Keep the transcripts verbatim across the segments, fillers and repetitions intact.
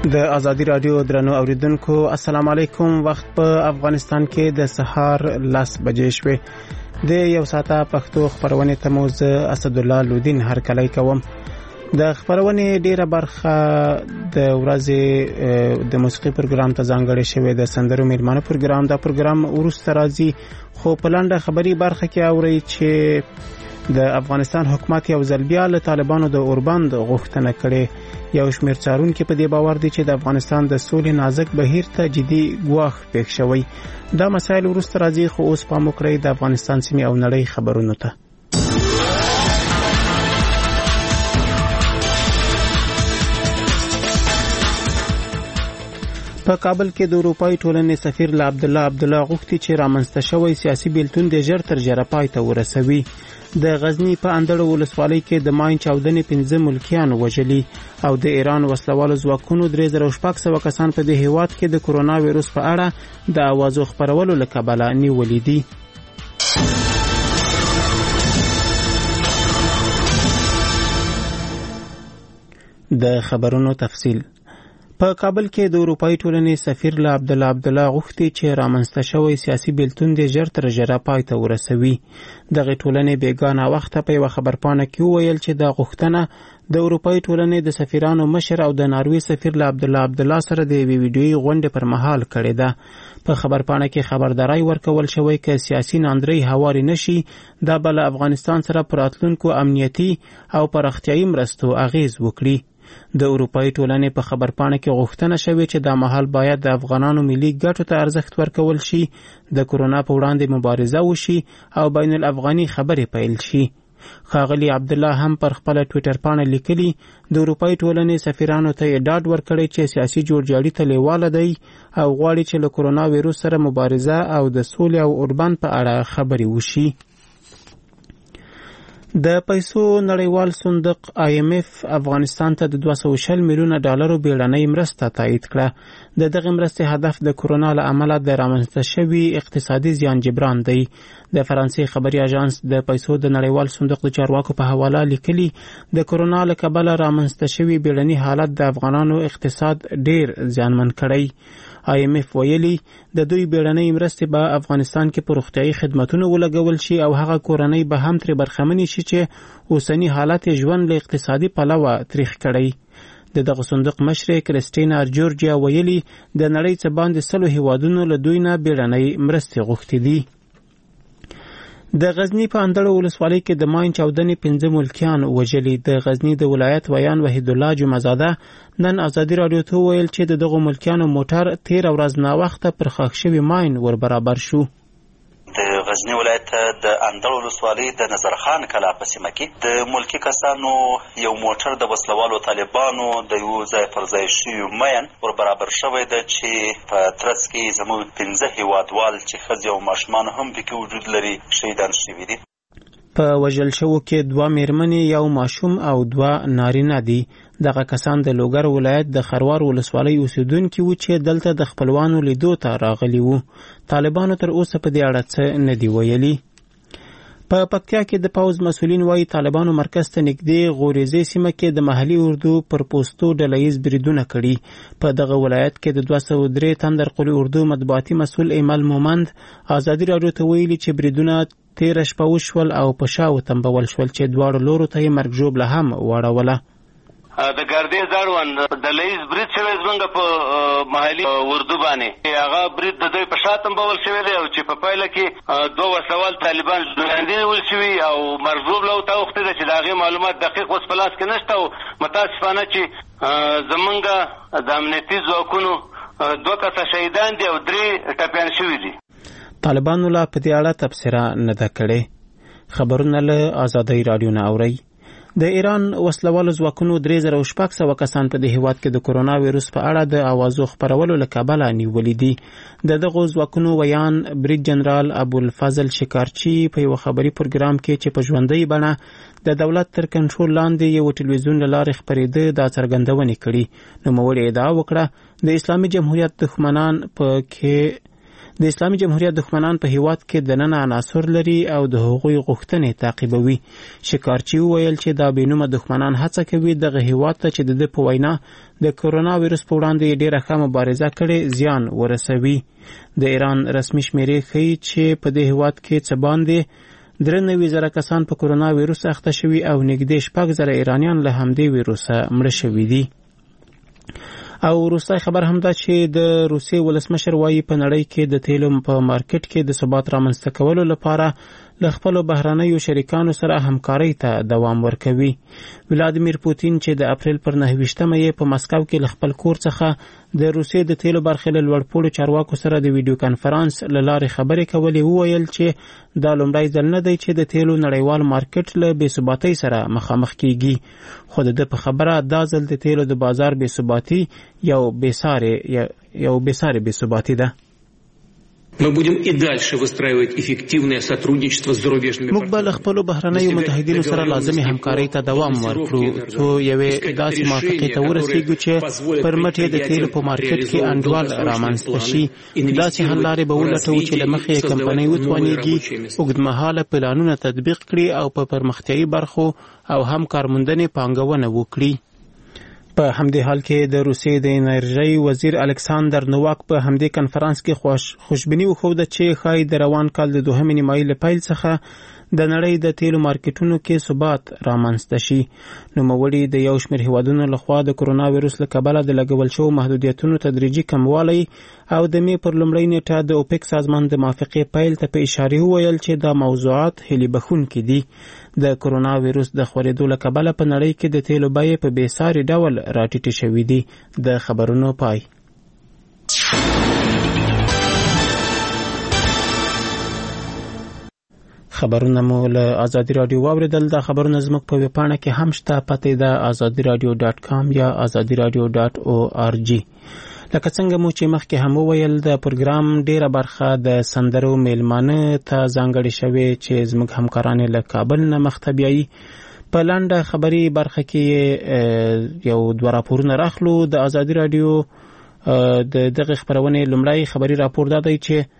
د ازادي رادیو درنو اوریدونکو السلام علیکم. وخت په افغانستان کې د سهار لس بجې شوې. د یو ساعته پښتو خبرونه ته مو زه اسد الله لودین هرکلی کوم. د خبرونه ډیره برخه د ورځې د موسیقي پروګرام ته ځانګړې شوې د سندرو میلمانه پروګرام. دا پروګرام ورسته راځي خو په لنډه خبري برخه کې اوري چې د افغانستان حکومت یو ځل بیا له طالبانو د اوربند غوښتنه کړې. یو شمېر څارونکي په دې باور دي چې د افغانستان د سولې نازک بهیر ته جدي ګواښ پېښ شوی. دا مسایل وروسته راځي خو اوس پام وکړئ د افغانستان سیمې او نړۍ خبرونو ته. په کابل کې د اروپای ټولنې سفیر له عبدالله عبدالله غوښتي چې رامنځته شوی سیاسي بیلتون د ژر تر ژره پای ته ورسوي. د غزنی په اندړ ولسوالۍ کې د ماین چاودنې پنځه ملکیان وژلي او د ایران وسلوالو ځواکونو درې زره شپږ سوه کسان په دې هیواد کې د کرونا وایرس په اړه د اوازو خپرولو له کبله نیولي دي. د خبرونو تفصیل. په کابل کې د اروپای ټولنې سفیر له عبدالله عبدالله غوښتي چې رامنځته شوی سیاسي بیلتون د ژر تر ژره پای ته ورسوي. دغه ټولنې بیګانه وخته په یوه خبرپاڼه کې وویل چې دا غوښتنه د اروپای ټولنې د سفیرانو مشر او د ناروې سفیر له عبدالله عبدالله سره د یوې ویډیویي غونډې پر مهال کړې ده. په خبرپاڼه کې خبرداری ورکول شوی که سیاسي ناندرۍ هواري نشي دا به له افغانستان سره پر راتلونکو امنیتي او پراختیایي مرستو اغیز وکړي. د اروپای ټولنې په خبرپاڼه کې غوښتنه شوې چې دا مهال باید د افغانانو ملي ګټو ته ارزښت ورکول شي، د کرونا په وړاندې مبارزه وشي او بین الافغاني خبرې پیل شي. ښاغلي عبدالله هم پر خپله ټویټر پاڼه لیکلي د اروپای ټولنې سفیرانو ته یې ډاډ ورکړی چې سیاسي جوړجاړي ته لیواله دی او غواړي چې له کرونا ویروس سره مبارزه او د سولې او اوربند په اړه خبرې وشي. د پیسو نړیوال صندوق آی ایم اف افغانستان ته د دوه سوه شل میلیونه ډالرو بیړنۍ مرسته تایید کړه. د دغه مرستې هدف د کرونا له امله د رامنځته شوي اقتصادي زیان جبران دی. د فرانسې خبري اژانس د پیسو د نړیوال صندوق د چارواکو په حواله لیکلي د کرونا له کبله رامنځته شوي بیړني حالت د افغانانو اقتصاد ډیر زیانمن کړی. آی ایم اف ویلي د دوی بیړنۍ مرستې به افغانستان کې په روغتیایي خدمتونو ولګول شي او هغه کورنۍ به هم ترې برخمنې شي چې اوسني حالت ژوند له اقتصادي پلوه تریخ کړی. د دغه صندوق مشر کریسټینا جورجیا ویلي د نړۍ څخه باندې سلو هیوادونو له دوی نه بیړنۍ مرستې غوښتې دي. د غزنی په اندړ ولسوالۍ کې د ماین چاودنې پنځه ملکیان وژلي. د غزنی د ولایت ویان وحید الله جمعزاده نن ازادي راډیو ته ویل چې د دغو ملکیانو موټر تیر ورځ ناوخته پر خاک شوي ماین ور برابر شو. د غزنی ولایت د اندړ ولسوالۍ د نظرخان کلا په سیمه کې د ملکي کسانو یو موټر د وسلوالو طالبانو د یو ځای پر ځای شوي مین ور برابر شوی ده چې په ترڅ کې زموږ پنځه هیوادوال چې ښځې او ماشومان هم پکې وجود لري شهیدان شوي دي. په وژل شوو کې دوه میرمنې یو ماشوم او دوه نارینه دي. دغه کسان د لوګر ولایت د خروار ولسوالۍ اوسیدونکي وو چې دلته د خپلوانو لیدو ته راغلي وو. طالبانو تر اوسه په دې اړه څه نه دي ویلي. په پکتیا کې د پوځ مسولین وایي طالبانو مرکز ته نږدې غوریزې سیمه کې د محلي اردو پر پوستو ډلهییز بریدونه کړي. په دغه ولایت کې د دوه سوه درې تندر قلي اردو مطبوعاتي مسول ایمل مومند ازادي راډیو ته ویلي چې بریدونه تیره شپه وشول او په شا وتمبول شول چې دواړو لورو ته یې مرګ ژوبله هم واړوله. د ګردې زاړوند ډلهییز برید شوی زمونږ په محلي اردو باندې هغه برید د دوی په شا تمبول شوی دی او چې په پایله کې دوه وسلوال طالبان ژوندي نیول شوي او مرګ ژوبله ورته اوښتې ده چې د هغې معلومات دقیق اوس په لاس کې نشته او متاسفانه چې زمونږ د امنیتي ځواکونو دوه کسه شهیدان دي او درې ټپیان شوي دي. طالبانو لا په دې اړه تبصره نه ده کړې. خبرونه له ازادۍ راډیو نه اورئ. د ایران وسلوالو ځواکونو درې زره شپږ سوه کسان په دې هیواد کې د کرونا ویروس په اړه د اوازو خپرولو له کبله نیولي دي. د دغو ځواکونو ویان برید جنرال ابوالفضل شکارچي په یوه خبري پروګرام کې چې په ژوندۍ بڼه د دولت تر کنټرول لاندې یو ټلویزیون له لارې خپرېده دا څرګندونې کړي. نوموړي ادعا وکړه د اسلامي جمهوریت دښمنان په کې د اسلامي جمهوریت دښمنان په هیواد کې دننه عناصر لري او د هغوی غوښتنې تعقیبوي. شکارچي وویل چې دا بېنومه دښمنان هڅه کوي دغه هیواد ته چې د ده په وینا د کرونا ویروس په وړاندې ډېره ښه مبارزه کړې زیان ورسوي. د ایران رسمي شمیرې ښیي چې په دې هیواد کې څه باندې درې نوي زره کسان په کرونا ویروس اخته شوي او نږدې شپږ زره ایرانیان له همدې ویروسه مړه شوي دي. او وروستی خبر هم دا چې د روسیې ولسمشر وایي په نړۍ کې د تیلو په مارکیټ کې د ثبات رامنځته کولو لپاره له خپلو بهرنیو شریکانو سره همکارۍ ته دوام ورکوي. ولادیمیر پوتین چې د اپریل پر نهه ویشتمه یې په مسکو کې له خپل کور څخه د روسیې د تیلو برخې له لوړپوړو چارواکو سره د ویډیو کنفرانس له لارې خبرې کولې وویل چې دا لومړی ځل نه دی چې د تیلو نړیوال مارکیټ له بې ثباتۍ سره مخامخ کیږي، خو د ده په خبره دا ځل د تیلو د بازار بې ثباتي یو بېسارې یو بېسارې بې ثباتي ده. Мы будем и дальше выстраивать эффективное сотрудничество с зарубежными موږ به له خپلو بهرنیو متحدینو سره لازمي همکارۍ ته دوام ورکړو څو یوې داسې موافقې ته ورسیږو چې پر مټ یې د تیلو په مارکیټ کې انډول رامنځته شي. داسې حل لارې به ولټوو چې له مخې یې کمپنۍ وتوانېږي اوږدمهاله پلانونه تطبیق کړي او په پرمختیایي برخو او هم کارموندنې پانګونه وکړي. په همدې حال کې د روسیې د انرژۍ وزیر الکساندر نوواک په همدې کنفرانس کې خوش خوشبیني وښوده چې ښایي د روان کال د دوهمې نیمایي له پیل څخه د نړۍ د تیلو مارکیټونو کې ثبات رامنځته شي. نوموړي د یو شمېر هیوادونو لخوا د کرونا ویروس له کبله د لګول شوو محدودیتونو تدریجي کموالی او د مې پر لومړۍ نیټه د اوپک سازمان د موافقې پیل ته په اشارې وویل چې دا موضوعات هیلې بښونکي دي. د کرونا ویروس د خورېدو له کبله په نړۍ کې د تیلو بیې په بېساري ډول راټیټې شوي دي. د خبرونو پای. خبرونه مو له ازادي راډیو واوریدل. دا خبرونه زموږ په ویبپاڼه کې هم شته، پته ده ازادي راډیو ډاټ کام یا ازادي راډیو ډاټ او آر جی. لکه څنګه مو چې مخکې هم وویل د پروګرام ډیره برخه د سندرو میلمانه ته ځانګړې شوې چې زموږ همکاران له کابل نه مخته بیایي. په لنډه خبري برخه کې یو دوه راپورونه راخلو. د ازادي راډیو د دغه خبرونې لومړی خبري راپور دا دی چې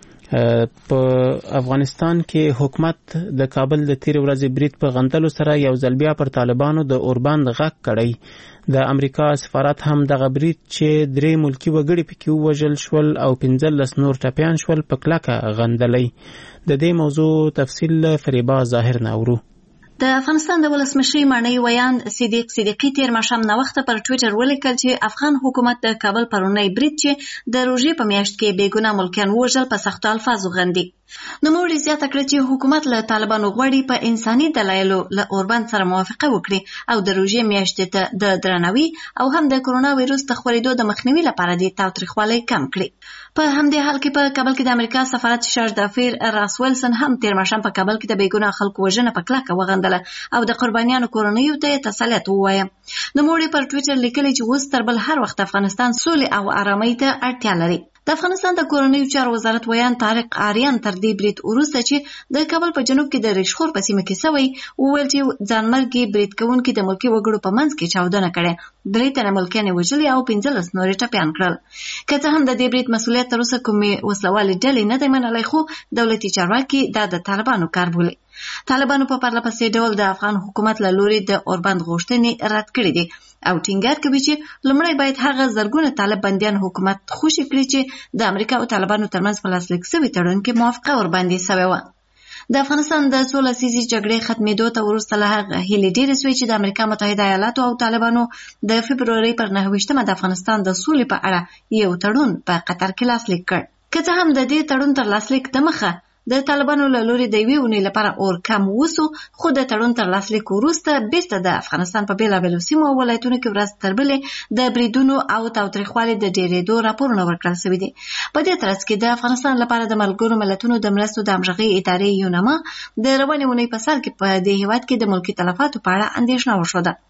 په افغانستان کې حکومت د کابل د تیر ورځې برید په غندلو سره یو ځل بیا پر طالبانو د اوربند غږ کړی. د امریکا سفارت هم دغه برید چې درې ملکي وګړي پکې ووژل شول او پنځلس نور ټپیان شول په کلکه غندلی. د دې موضوع تفصیل فریبا ظاهر نه اورو. د افغانستان د ولسمشر معنی ویان صدیق صدیقی تیر ماښام نوښته پر ټویټر ولیکل چې افغان حکومت د کابل پرونی برید چې د روژې په میاشت کې بې ګناه ملکیان وژل په سختو الفاظو غندي. نوموړي زیاته کړه چې حکومت له طالبانو غواړي په انساني دلایلو له اوربند سره موافقه وکړي او د روژې میاشتې ته د درناوي او هم د کرونا ویروس د خپرېدو د مخنیوي لپاره د تاوتریخوالي کم کړي. په همدې حال کې په کابل کې د امریکا سفارت شارج دافیر راس ویلسن هم تیر ماښام په کابل کې د بې ګناه خلکو وژنه په کلکه وغندله او د قربانیانو کورنیو ته تسلیت ووایه. نوموړي پر ټویټر لیکلي چې اوس تر بل هر وخت افغانستان سولې او آرامۍ ته اړتیا لري. د افغانستان د کورنیو چارو وزارت ویان طارق آریان تر دې برید وروسته چې د کابل په جنوب کې د ریشخور په سیمه کې سوی وویل چې ځانمرګي برید کوونکي د ملکي وګړو په منځ کې چاودنه کړې، درې تنه ملکیان وژلي او پنځلس نور ټپیان کړل. که څه هم د دې برید مسؤلیت تر اوسه کومې وسلوالې ډلې نه دی منلی، خو دولتي چارواکي دا د طالبانو کار بولي. طالبانو په پرله پسې ډول د افغان حکومت له لوري د اوربند غوښتنې رد کړې دي او ټینګار کوي چې لومړی باید هغه زرګونه طالب بندیان حکومت خوشي کړي چې د امریکا او طالبانو ترمنځ په لاسلیک سوي تړون کې موافقه ورباندې سوې وه. د افغانستان د څو لسیزې جګړې ختمېدو ته وروسته له هغه هیلې ډېرې سوې چې د امریکا متحده ایالاتو او طالبانو د فبرورۍ پر نهه ویشتمه د افغانستان د سولې په اړه یو تړون په قطر کې لاسلیک کړ. که څه هم د دې تړون تر لاسلیک دمخه د طالبانو له لوري د یوې اونۍ لپاره اور کم وسو، خو د تړون تر لاسلیک وروسته بیرته د افغانستان په بېلابېلو سیمو او ولایتونو کې ورځ تر بلې د بریدونو او تاوتریخوالي د ډېرېدو راپورونه ورکړل سوي دي. په دې ترڅ کې د افغانستان لپاره د ملګرو ملتونو د مرستو د همغږۍ ادارې یونما د روانې اونۍ په سر کې په دې هېواد کې د ملکي تلفاتو په اړه اندېښنه وښوده.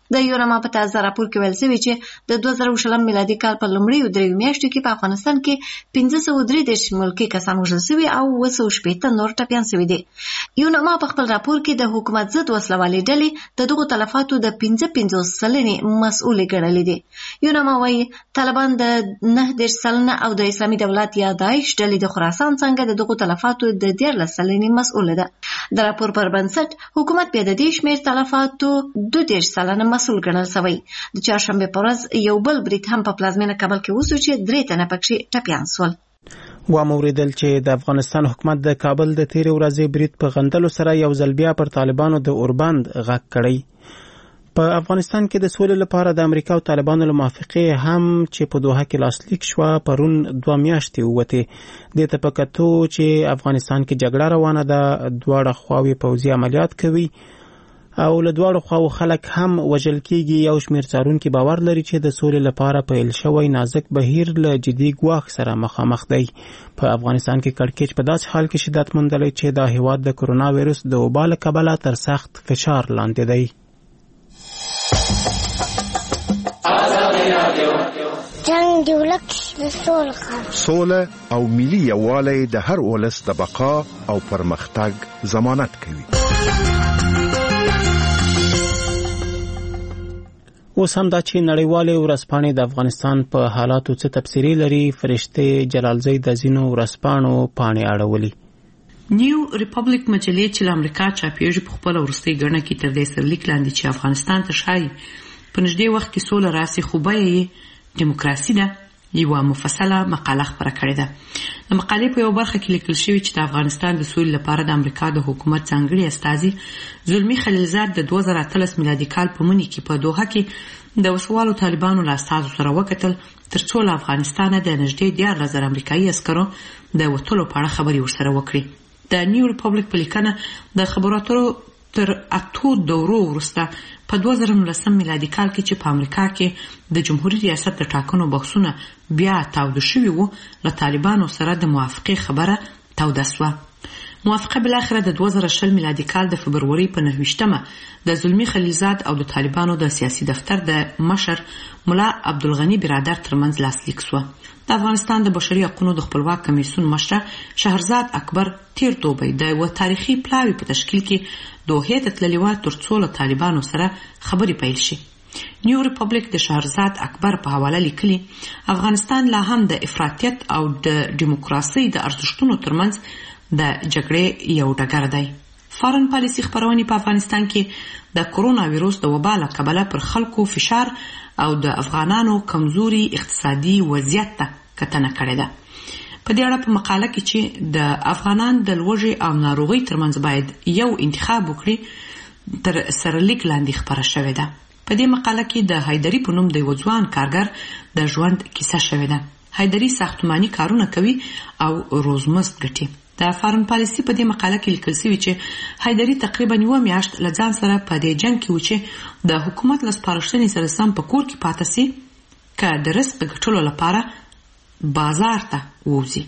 د یونما په تازه راپور کې ویل شوي چې د دوه زره شلم میلادي کال په لومړیو دریو میاشتو کې په افغانستان کې پنځه سوه درې دېرش ملکي کسان وژل شوي او اوه سوه شپېته نور ټپیان شوي دي. یونما په خپل راپور کې د حکومت ضد وسلوالې ډلې د دغو تلفاتو د پنځه پنځوس سلنې مسؤلې ګڼلې دي. یونما وایي طالبان د نهه دېرش سلنه او د اسلامي دولت یا داعش ډلې د خراسان څنګه د دغو تلفاتو د دیارلس سلنې مسؤله ده. د راپور پر بنسټ حکومت بیا د دې شمېر تلفاتو دوه دېرش سلنه مسؤل ګڼل شوی. د چهارشنبې په ورځ یو بل برید هم په پلازمینه کابل کې وشو چې درې تنه پکې ټپیان شول. واوریدل چې د افغانستان حکومت د کابل د تیرې ورځې برید په غندلو سره یو ځل بیا پر طالبانو د اوربند غږ کړی. په افغانستان کې د سولې لپاره د امریکا او طالبانو له موافقې هم چې په دوحه کې لاسلیک شوه پرون دوه میاشتې ووتې. دې ته په کتو چې افغانستان کې جګړه روانه ده، دواړه خواوې پوځي عملیات کوي او له دواړو خواو خلک هم وژل کېږي. یو شمېر څارونکي باور لري چې د سولې لپاره پیل شوی نازک بهیر له جدي ګواښ سره مخامخ دی. په افغانستان کې کړکېچ په داسې حال کې شدت موندلی چې دا هېواد د کرونا ویروس د وبا له کبله تر سخت فشار لاندې دی. جنگ دی ولک د سولې سوله او ملي یووالی د هر ولس د بقا او پرمختګ ضمانت کوي. اوس هم دا چې نړیوالې ورځپاڼې د افغانستان په حالاتو څه تبصرې لري. فرشتې جلالزی د ځینو ورځپاڼو پاڼې اړولي. نیو ریپبلیک مجلې چې له امریکا چاپېږي په خپله وروستۍ ګڼه کې تر دې سرلیک لاندې چې افغانستان ته ښایي په نږدې وخت کې سوله راسي خو بیه یې دیموکراسي ده یوه مفصله مقاله خپره کړې ده. د مقالې په یوه برخه کې لیکل شوي چې د افغانستان د سولې لپاره د امریکا د حکومت ځانګړي استازي زلمي خلیلزاد د دوه زره اتلس میلادي کال په مني کې په دوحه کې د وسوالو طالبانو له استازو سره وکتل تر څو له افغانستانه د نږدې دیارلس زره امریکایي عسکرو د وتلو په اړه خبرې ورسره وکړي. د نیو ریپبلیک په لیکنه د خبرو اترو تر اتو دورو وروسته په دوه زره نولسم میلادي کال کې چې په امریکا کې د جمهوریت ریاست د ټاکنو بحثونه بیا تاوده شوي وو، له طالبانو سره د موافقې خبره توده سوه. موافقه بالاخره د دوه زره شل میلادي کال د فبروري په نهه ویشتمه د زلمي خلیلزاد او د طالبانو د سیاسي دفتر د مشر ملا عبدالغني برادر ترمنځ لاسلیک سوه. د افغانستان د بشري حقوقو د خپلواک کمیسیون مشر شهرزاد اکبر تیر دوبی د یوه تاریخي پلاوي په تشکیل کې دوحې ته تللې وه تر څو له طالبانو سره خبرې پیل شي. نیو ریپبلیک د شهرزاد اکبر په حواله لیکلي افغانستان لا هم د افراطیت او د دیموکراسۍ د ارزښتونو ترمنځ د جګړې یو ډګر دی. فارن پالیسي خپرونې په افغانستان کې د کرونا ویروس د وبا له کبله پر خلکو فشار او د افغانانو کمزوري اقتصادي وضعیت ته کتنه کړې ده. په دې اړه په مقاله کې چې د افغانان د لوږې او ناروغۍ ترمنځ باید یو انتخاب وکړي تر سرلیک لاندې خپره شوې ده. په دې مقاله کې د حیدري په نوم د یو ځوان کارګر د ژوند کیسه شوې ده. حیدري ساختماني کارونه کوي او روزمزد ګټي. د فارن پالیسي په دې مقاله کې لیکل شوي چې حیدري تقریبا یوه میاشت له ځان سره په دې جنګ کې و چې د حکومت له سپارښتنې سره سم په کور کې پاته سي که د رزق ګټلو لپاره بازار ته ووځي.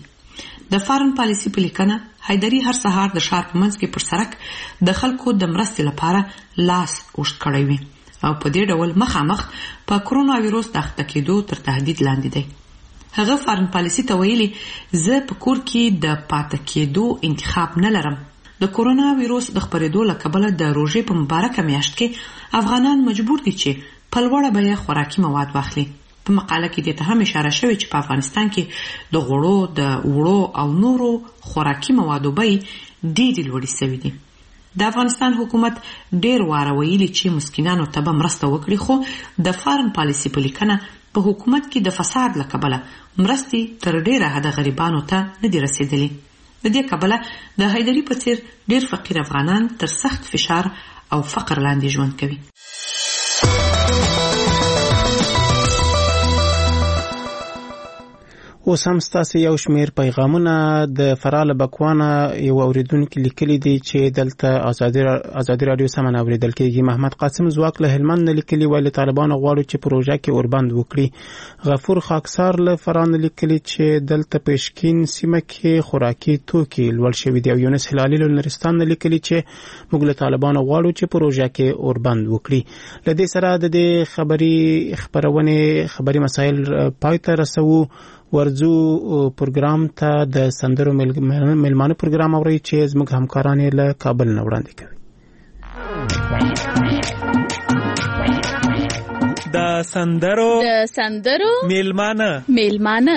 د فارن پالیسي په لیکنه حیدري هر سهار د ښار په منځ کې پر سړک د خلکو د مرستې لپاره لاس اوږد کړی وي او په دې ډول مخامخ په کرونا ویروس د اخته کېدو تر تهدید لاندې دی. هغه فارن پالیسي ته ویلي زه په کور کې د پاته کېدو انتخاب نه لرم. د کرونا ویروس د خپرېدو له کبله د روژې په مبارکه میاشت کې افغانان مجبور دي چې په لوړه بیه خوراکي مواد واخلي. په مقاله کې دې ته هم اشاره شوې چې په افغانستان کې د غوړو د وړو او نورو خوراکي موادو بیې ډېرې لوړې شوې دي. د افغانستان حکومت ډېر واره ویلي چې مسکینانو ته به مرسته وکړي، خو د فارن پالیسي په لیکنه په حکومت کې د فساد له کبله مرستې تر ډېره حده غریبانو ته نه دي رسېدلې. د دې کبله د حیدري په څېر ډېر فقیر افغانان تر سخت فشار او فقر لاندې ژوند کوي. اوس هم ستاسو یو شمیر پیغامونه د فرال بکوانه یو اوریدونکو لیکلي دي چې دلته ازادي ازادي رادیو سمون اوریدل کېږي. محمد قاسم زواک له هلمند لیکلي ویل طالبان غواړي چې پروژه کې اوربند وکړي. غفور خاکسار له فران لیکلي چې دلته پېشکین سیمه کې خوراکي توکي لوړ شوي دي. او یونس هلالي له نورستان لیکلي چې موږ له طالبان غواړو چې پروژه کې اوربند وکړي. له دې سره د دې خبري خبرونه خبري مسایل پای ته رسو. ورځو پروګرام ته د سندرو ملمانه پروګرام اوري چې زموږ همکاران له کابل نه وړاندې کوي. د سندرو د سندرو ملمانه ملمانه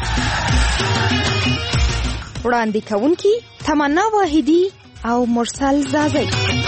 وړاندې کوونکی تمنا واحدی او مرسل زازی.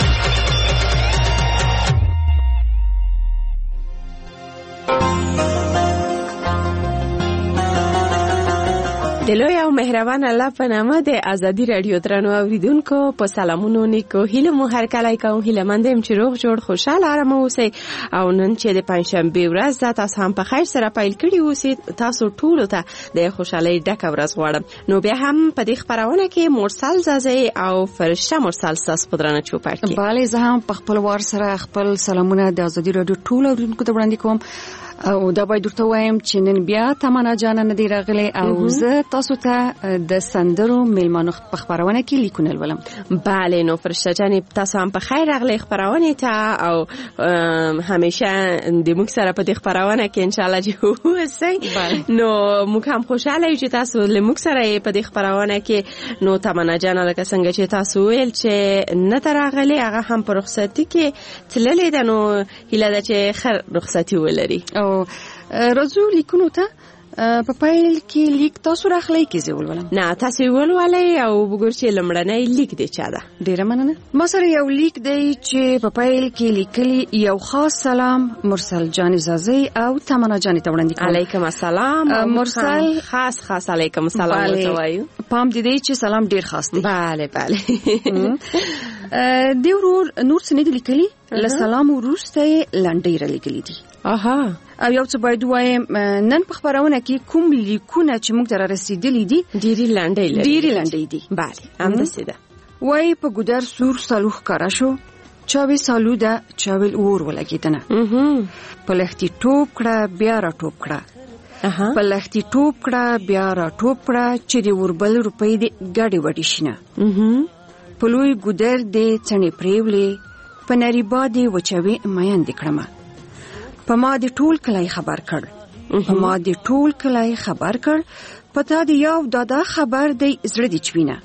د لوی او مهربان الله په نامه د ازادي رادیو درنو اوریدونکو په سلامونو نیکو هیله مو هر کله کوم هیله مندم چې روغ جوړ خوشاله آرام اوسئ. او نن چې د پنځشنبه ورځ ده تاسو هم په خیر سره پیل کړی اوسئ. تاسو ټول ته د خوشحالۍ ډکه ورځ غواړم. نو بیا هم په دې خبرونه کې مرسل زازی او فرشته مرسل ساس پدرانه چوپړ کې. bale زه هم په خپل وار سره خپل سلامونه د ازادي رادیو ټول اوریدونکو ته وړاندې کوم. او دا باید درته وایم چې نن بیا تمنا جان نه دی راغلی او زه تاسو ته د سندرو میلمانو په خبرونه کې لیکونه ولم. bale نو فرشته جان تاسو هم په خیر راغلی خبرونه ته او همیشه د موږ سره په دې خبرونه کې ان شاء الله چې اوسئ. نو موږ هم خوشاله یو چې تاسو له موږ سره په دې خبرونه کې. نو تمنا جان لکه څنګه چې تاسو ویل چې نه تراغلی هغه هم په رخصتي کې تللې ده. نو هیله ده چې خیر رخصتي ولري. او رزو لیکونو ته په پایل کې لیک تاسو راخلی کې زول ولم. نه تاسو ولولای او وګور چې لمړنۍ لیک دی چا ده. ډیره مننه. ما سره یو لیک دی چې په پایل کې لیکلی یو خاص سلام مرسل جان زازی او تمنا جان ته وړاندې کوم. علیکم السلام. مرسل خاص خاص علیکم السلام وایو. پام دې دی چې سلام ډیر خاص دی. bale bale دی ورور نور څه نه دی لیکلی. له سلام ورسته لنډی را لیکلی دي. اها. او یو څه باید وایم نن په خبرونه کې کوم لیکونه چې موږ ته رسیدلي دي ډیری لنډی لري. ډیری لنډی دي. bale هم دسیده. وای په ګودر سور سالوخ کارا شو چاوي سالو ده چاوي اور ولګیدنه. په لختي ټوپ کړه بیا را ټوپ کړه. په لختي ټوپ کړه بیا را ټوپ کړه چې د وربل روپۍ دې ګاډي وډی شنه. په لوی ګودر دې څنې پریولې په نری بادي وچوي مېن دې کړم. په ما دې ټول کلای خبر کړ. په ما دې ټول کلای خبر کړ. پتا دې یو دادا خبر دې زړه دې چوینه.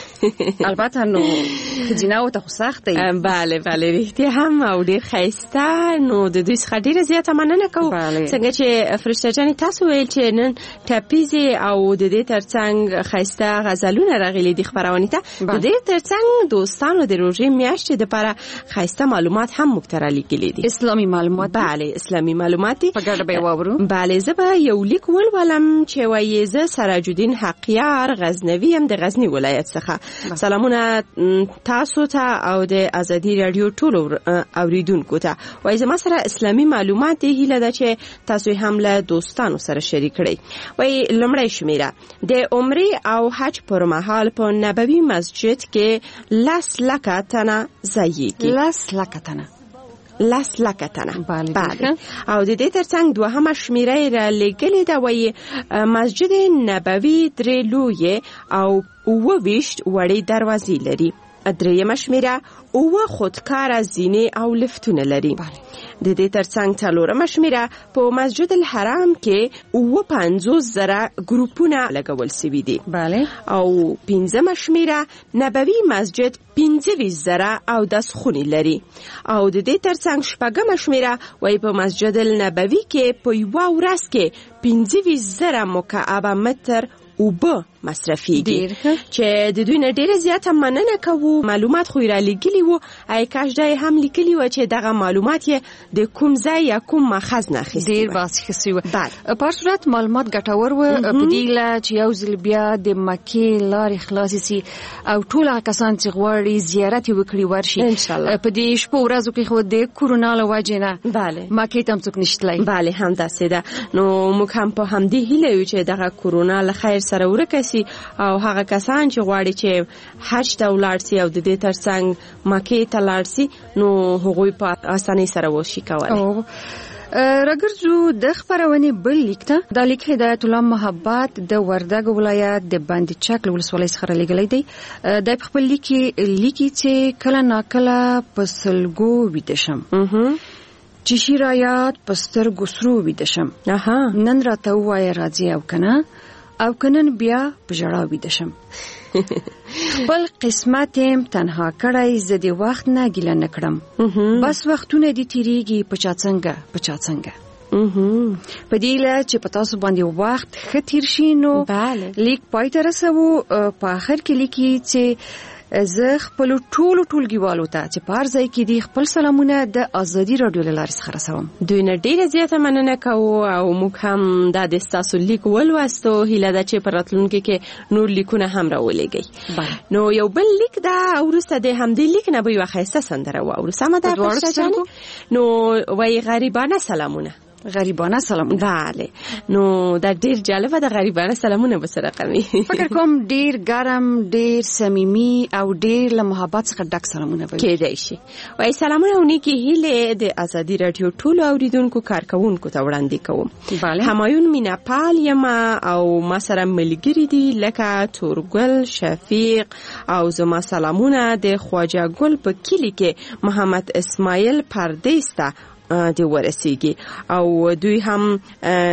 البته نو جناو ته سخت دی. bale bale ریښتیا هم او ډیر خیسته. نو د دوی څخه ډیره زیاته مننه کوم. څنګه چې فرشته جان تاسو ویل چې نن ټاپیزي او د دې ترڅنګ خیسته غزلونه راغلي دي خبرونه ته. د دې ترڅنګ دوستانو د روزي میاشتې د لپاره خیسته معلومات هم مخترلی کړي دي. اسلامي معلومات. bale اسلامي معلومات په ګډه به وورو. bale زه به یو لیک ولولم چې وایي زه سراج الدین حقیار غزنوی هم د غزنی ولایت څخه. سلامونه تاسو ته او د ازادي رادیو ټول اوریدونکو ته. وای زما سره اسلامي معلومات دی هیله ده چې تاسو هم له دوستانو سره شریک کړئ. وای لمړی شمیره د عمره او حج پر مهال په نبوي مسجد کې لاس لکه تنه زایږي. لاس لکه تنه لاس لکتنه. بله. او د دې ترڅنګ دوهمه شمیره را لګلې ده. وایي مسجد نبوي درې لویې او اووه ویشت وړې دروازې لري. درېیمه شمیره اووه خودکاره زینې او لفتونه لري. د دې ترڅنګ څلورمه شمیره په مسجد الحرام کې اووه پنځوس زره ګروپونه لګول سوي دي. bale. او پنځمه شمیره نبوي مسجد پنځه ویشت زره او دسخونې لري. او د دې ترڅنګ شپږمه شمیره وایي په مسجد النبوي کې په یوه ورځ کې پنځه ویشت زره مکعب متر اوبه مصرفيږي چې د دوی نه ډیره زیاته مننه کوو. معلومات خو را لګلی وو، آی کاش دای هم لیکلی و چې دغه معلومات یې د کوم ځای یا کوم ماخذ نه اخیستي ډیر باسي و. په صورت معلومات ګټور و په دې لا چې یو ځل بیا د مکې لارې خلاص سي او ټول کسان چې غواړي زیارت وکړي ورشي ان شاء الله. په دې شپو ورځو کې خو د کورونا له وجې نه bale مکې ته هم څوک نشتلی. bale هم داسې ده. نو موږ هم په همدې هیله یو چې دغه کورونا له خیر سره ورکه سي او هغه کسان چې غواړي چې حج ته ولاړ سي او د دې ترڅنګ مکې ته لاړ سي نو هغوی په اسانۍ سره وشي کولای. راګرځو د خبرونې بل لیک ته. د لیک هدایت الله محبت د وردګ ولایت د باندې چک ولسوالۍ څخه لګلې دی. د خپل لیک لیکي چې کله ناکله په سلګو ویده شم چې شیرایات په سترګو سرو ویده شم. نن راته ووایه راځي او کنه او کنن بیا په ژړا ویده شم. خپل قسمت هم تنها کړی زه د وخت نه ګیله نه کړم. بس وختونه دي تیریږي په چا څنګه په چا څنګه په دې له چې په تاسو باندې وخت ښه تیر شي. نو لیک پای ته رسوو. په آخر کې لیکي چې زه خپل ټولو ټولګیوالو ته چې په هر ځای کې دي خپل سلامونه د ازادي راډیو له لارې څخه رسوم. دوی نه ډیره زیاته مننه کوو او موږ هم دا د ستاسو لیک ولوستو. هیله ده چې په راتلونکي کې نور لیکونه هم راولېږئ. نو یو بل لیک دا وروسته د همدې لیک نه به یوه ښایسته سندره واورو. سمه ده فرشته جانې؟ نو وایي غریبانه سلامونه. غریبانه سلامونه. بله. نو دا ډیر جالبه ده غریبانه سلامونه به سره قمي. فکر کوم ډیر ګرم ډیر صمیمي او ډیر له محبت څخه ډک سلامونه وي. کېدای شي. وای سلامونه او نیکی هیله د ازادي رادیو ټولو اوریدونکو کارکونکو ته وړاندې کوم. بله. همایون میناپال یم او ما سره ملګری دي لکه تورګل شفیق او زما سلامونه د خواجه ګل په کلی کې محمد اسماعیل پردیسته دی ورسیږي او دوی هم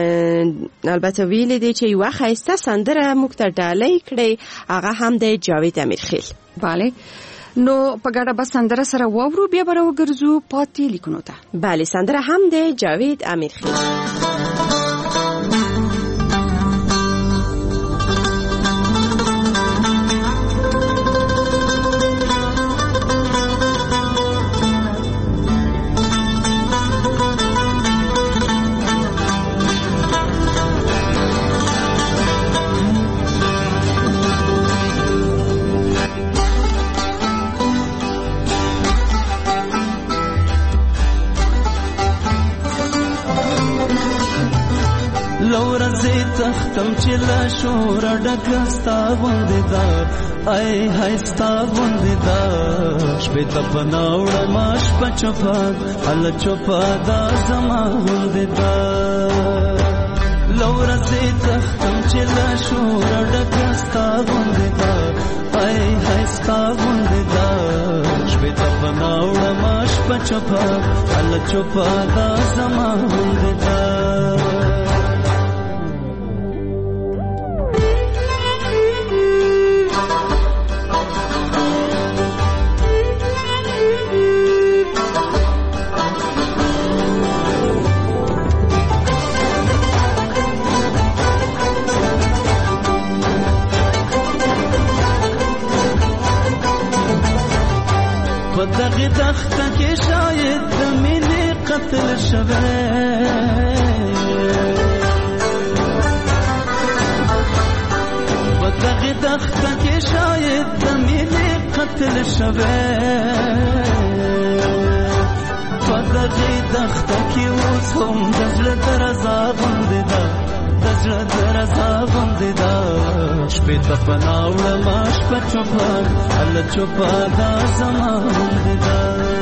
البته ویل دي چې یو ښایسته سندره موږ ته ډالۍ کړي هغه هم د جاوید امیرخیل. bale. نو په ګډه بس سندره سره واورو بیا به راوګرځو پاتې لیکونو ته. bale سندره هم د جاوید امیرخیل. تختم چې لا شور ډکستا غوندې دا ای هايستا غوندې دا شپې ته پناوړه ماش په چوپا ال چوپا دا زما غوندې دا لورځې تختم چې لا شور ډکستا غوندې دا ای هايستا غوندې دا شپې ته پناوړه ماش په چوپا ال چوپا دا زما غوندې دا دغه دخته کې شاید د مینې قتل شوه په دغه دخته کې شاید د مینې قتل شوه په دغه دخته کې اوس هم د زړه درزا غوندې ده د زړه درزا غوندې ده شپې ته پناوړه ما شپه چوپه هله چوپه دا زما غوندې ده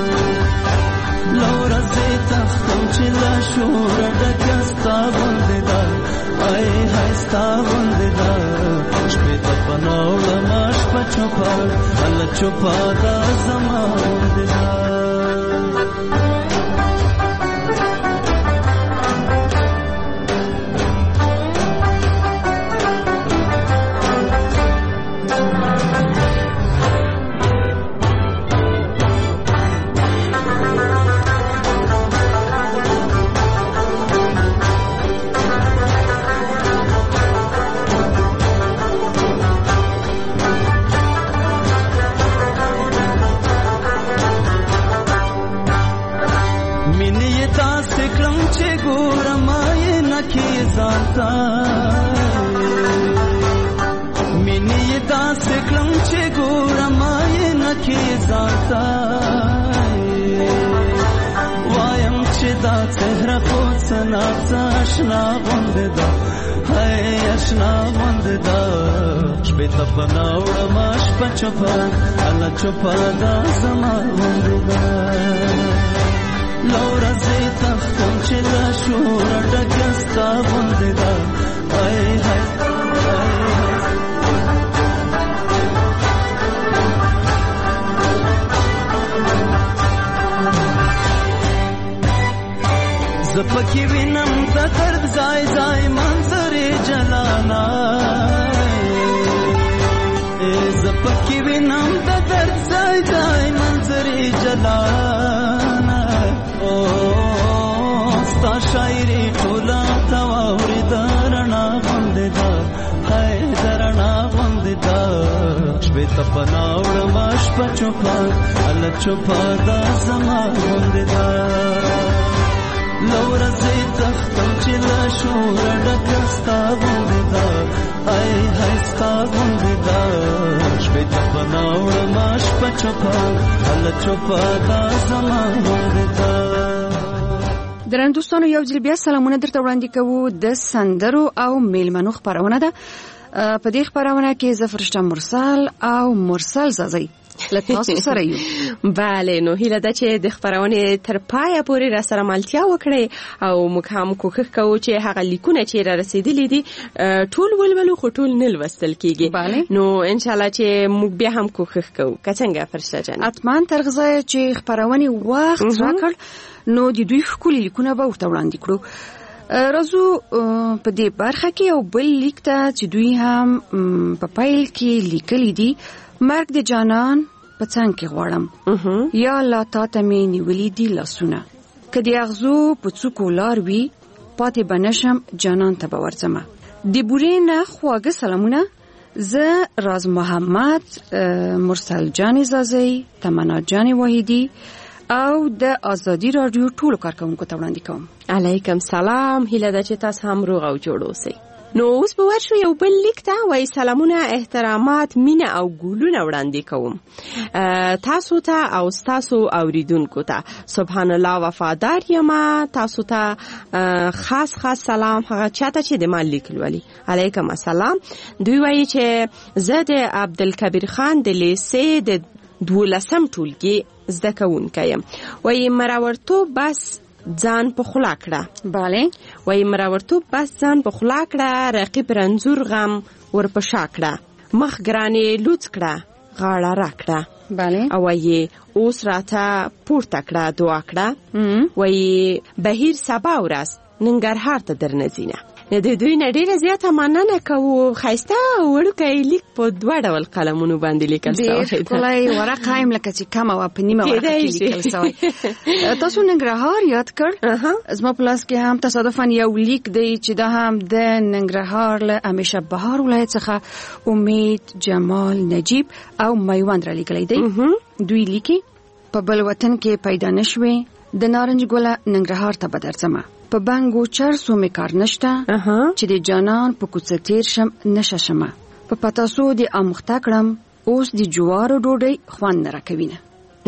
لورځې تختم چې له شوره ډکه ستا غوندې ده ای های ستا غوندې ده شپې ته پناوړه ما شپه چوپه هله چوپه دا زما غوندې ده ځانتا مینې داسې کړم چې ګورم یې نکې ځانتا وایم چې دا څهره خو څه ناڅه اشنا غوندې ده هی اشنا غوندې ده شپې ته پناه وړم شپه چوپه هله چوپه دا زما غوندې ده له ورځې تښتم چې له شوره ډکه ستا غوندې ده هی هی زه پکې وینم د درد ځای ځای منظرې جلانا زه پکې وینم د درد ځای ځای منظرې جلانا او ستا شاعري ټوله ته واورېده رڼا غوندې ده هی د رڼا غوندې ده شپې ته پناه وړم شپه چوپه هله چوپه دا زما غوندې ده لورځې تختم چې له شوره ډکه ستا غوندې ده هی هی ستا غوندې ده شپې ته پناه وړم شپه چوپه هله چوپه دا زما غوندې ده. درنو دوستانو یو ځل بیا سلامونه درته وړاندې کوو د سندرو او میلمنو خپرونه ده. په دې خپرونه کې زه فرشته مرسل او مرسل زازی له تاسو سره یو. بله نو هیله ده چې د خپرونې تر پایه پورې را سره ملتیا وکړئ او موږ هم کوښښ کوو چې هغه لیکونه چې را رسېدلي دي ټول ولولو خو ټول نه لوستل کېږي. نو انشاءالله چې موږ بیا هم کوښښ کوو که څنګه فرشته جان. حتما تر غځایه چې خپرونې وخت راکړ نو د دوی ښکلي لیکونه به ورته وړاندې کړو. راځو په دې برخه کې یو بل لیک ته چې دوی هم په پیل کې لیکلي دي. مرګ د جانان په څنګ کې غواړم یا لا تا ته مې نیولي دي لاسونه که د اغزو په څوکو لار وي پاتې به نشم جانان ته به ورځمه. د بورې نه خواږه سلامونه. زه راز محمد، مرسل جان زازی، تمنا جان واحدی او د آزادی رادیو ټولو کارکونکو ته وړاندې کوم. علیکم سلام. هیله ده چې تاسو هم روغ او جوړ اوسئ. نو اوس به ورشو یو بل لیک ته وایي سلامونه، احترامات، مینه او ګلونه وړاندې کوم تاسو ته او ستاسو اوریدونکو ته. سبحان الله وفادار یم. تاسو ته خاص خاص سلام هغه چاته چې د ما لیک لولي. علیکم السلام. دوی وایي چې زه د عبدالکبیر خان د لیسې د دولسم ټولګي زده کوونکی یم. وایي مراورتوب بس ځان په خلا کړه. بله. وایي مراورتوب بس ځان په خلا کړه، رقیب رنځور غم ورپشا کړه، مخ ګرانې لوڅ کړه، غاړه را کړه. بله. او وایي اوس راته پورته کړه، دعا کړه. وایي بهیر سبا ورځ ننګرهار ته درنه ځینه. د دوی نه ډیره زیاته مننه کوو. ښایسته وړوکی لیک په دوه ډول قلمونو باندې لیکل شوی. ډېر ښکلی ورقه هم لکه چې کمه وه په نیمه ورقه کې لیکل شوی. تاسو ننګرهار یاد کړ. زما په لاس کې هم تصادفاً یو لیک دی چې دا هم د ننګرهار له همیشه بهار ولایت څخه امید جمال نجیب او میوند را لیکلی دی. دوی لیکي په بل وطن کې پیدا نشوې د نارنج ګله ننګرهار ته به درځمه. په بنګو چرسو مې کار نشته چې د جانان په کوڅه تیر شم نشه شمه. په پتاسو د اموخته کړم اوس د جوارو ډوډۍ خوند نه راکوینه.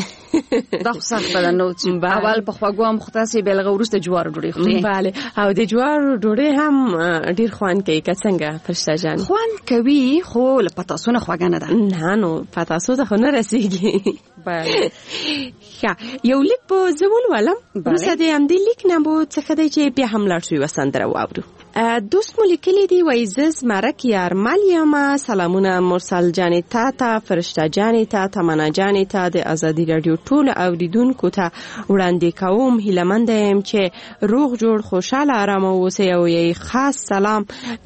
دا خو سخت ده نو چې اول په خواږو اموخته سي بیا لږ وروسته جوارو ډوډۍ خوري. بله او د جوارو ډوډۍ هم ډېر خوند کوي که څنګه فرشته جان؟ خوند کوي خو له پتاسو نه خوږه نه ده. نه نو پتاسو ته خو نه رسېږي. بله. ښه یو لیک به زه ولولم. وروسته د همدې لیک نه به څه دی چې بیا هم لاړ شو یوه سندره واورو. دوست مو لیکلی دی وایي زه زمرک یارمل یم. سلامونه مرسل جانې تا ته، فرشته جانې ته، تمنا جانې ته، د ازادي راډیو ټولو اوریدونکو ته وړاندې کوم. هیلهمنده یم چې روغ جوړ خوشحاله ارامه اوسئ. او یې خاص سلام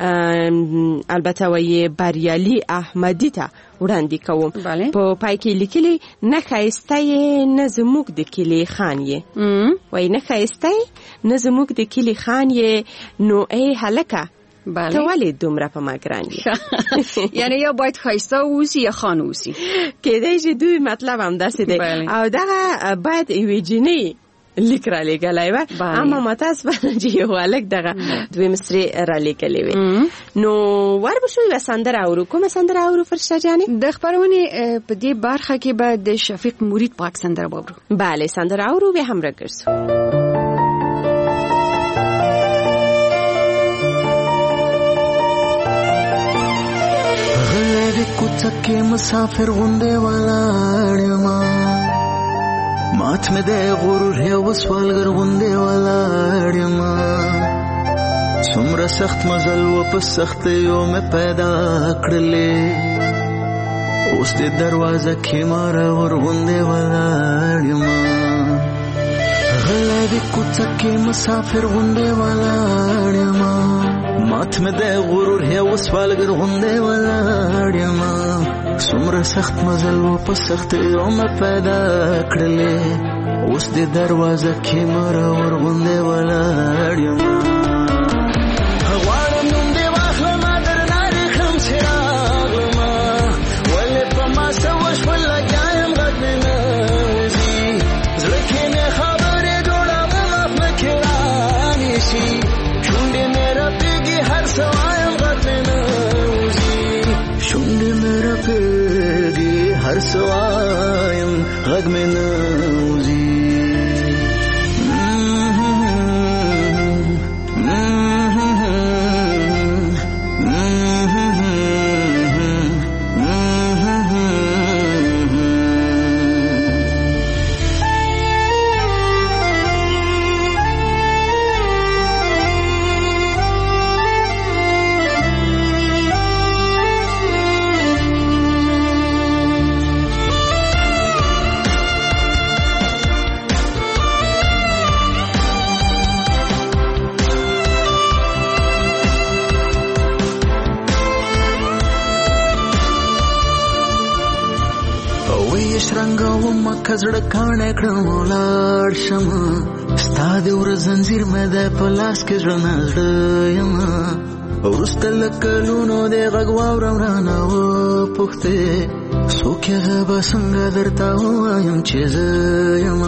البته وایي بریالي احمدي ته وړاندې کوم. په پای کې لیکلي نه ښایسته یې نه زموږ د کلي خان یې. وایي نه ښایسته یې نه زموږ د کلي خان یې. نو ای هلکه ته ولې دومره په ما ګران یې؟ یعنی یا باید ښایسته اوسي یا خان اوسي. کېدای شي دوی مطلب هم داسې دی. او دغه باید یوې جینۍ لیک را لېږلی وه. اما ما تاسو به چې یو هلک دغه دوې مصرې را لېږلې وې. نو وربشو یوه سندره اورو. کومه سندره اورو فرشته جانې؟ د خپرونې په دې برخه کې به د شفیق مرید پاک سندره واورو. بله سندره اورو بیا هم راګرځو. غلې کوڅه کې مسافر غوندې ولاړ یم، مات مې د غرور یو سوالګر غوندې ولاړ یم. څومره سخت مزل و په سختیو مې پیدا کړلې، اوس دې دروازه کې مارور غوندې ولاړ یم. غلی د کوڅه کې مسافر غوندې ولاړ یم، مات مې د غرور یو سوالګر غوندې ولاړ یم. څومره سخت مزل و په سختیو مې پیدا کړلې، اوس دې دروازه کې مارور غوندې ولاړ یم. هر سوایم غږ مې نه وځي. کزړه کاڼه کړم ولاړ شم، ستا د ور زنځیر مې د په لاس کې زړه نه زړه یم. وروسته له کلونو د غږ واورم رانه وپوښتې، څوک یې به څنګه درته ووایم چې زه یم.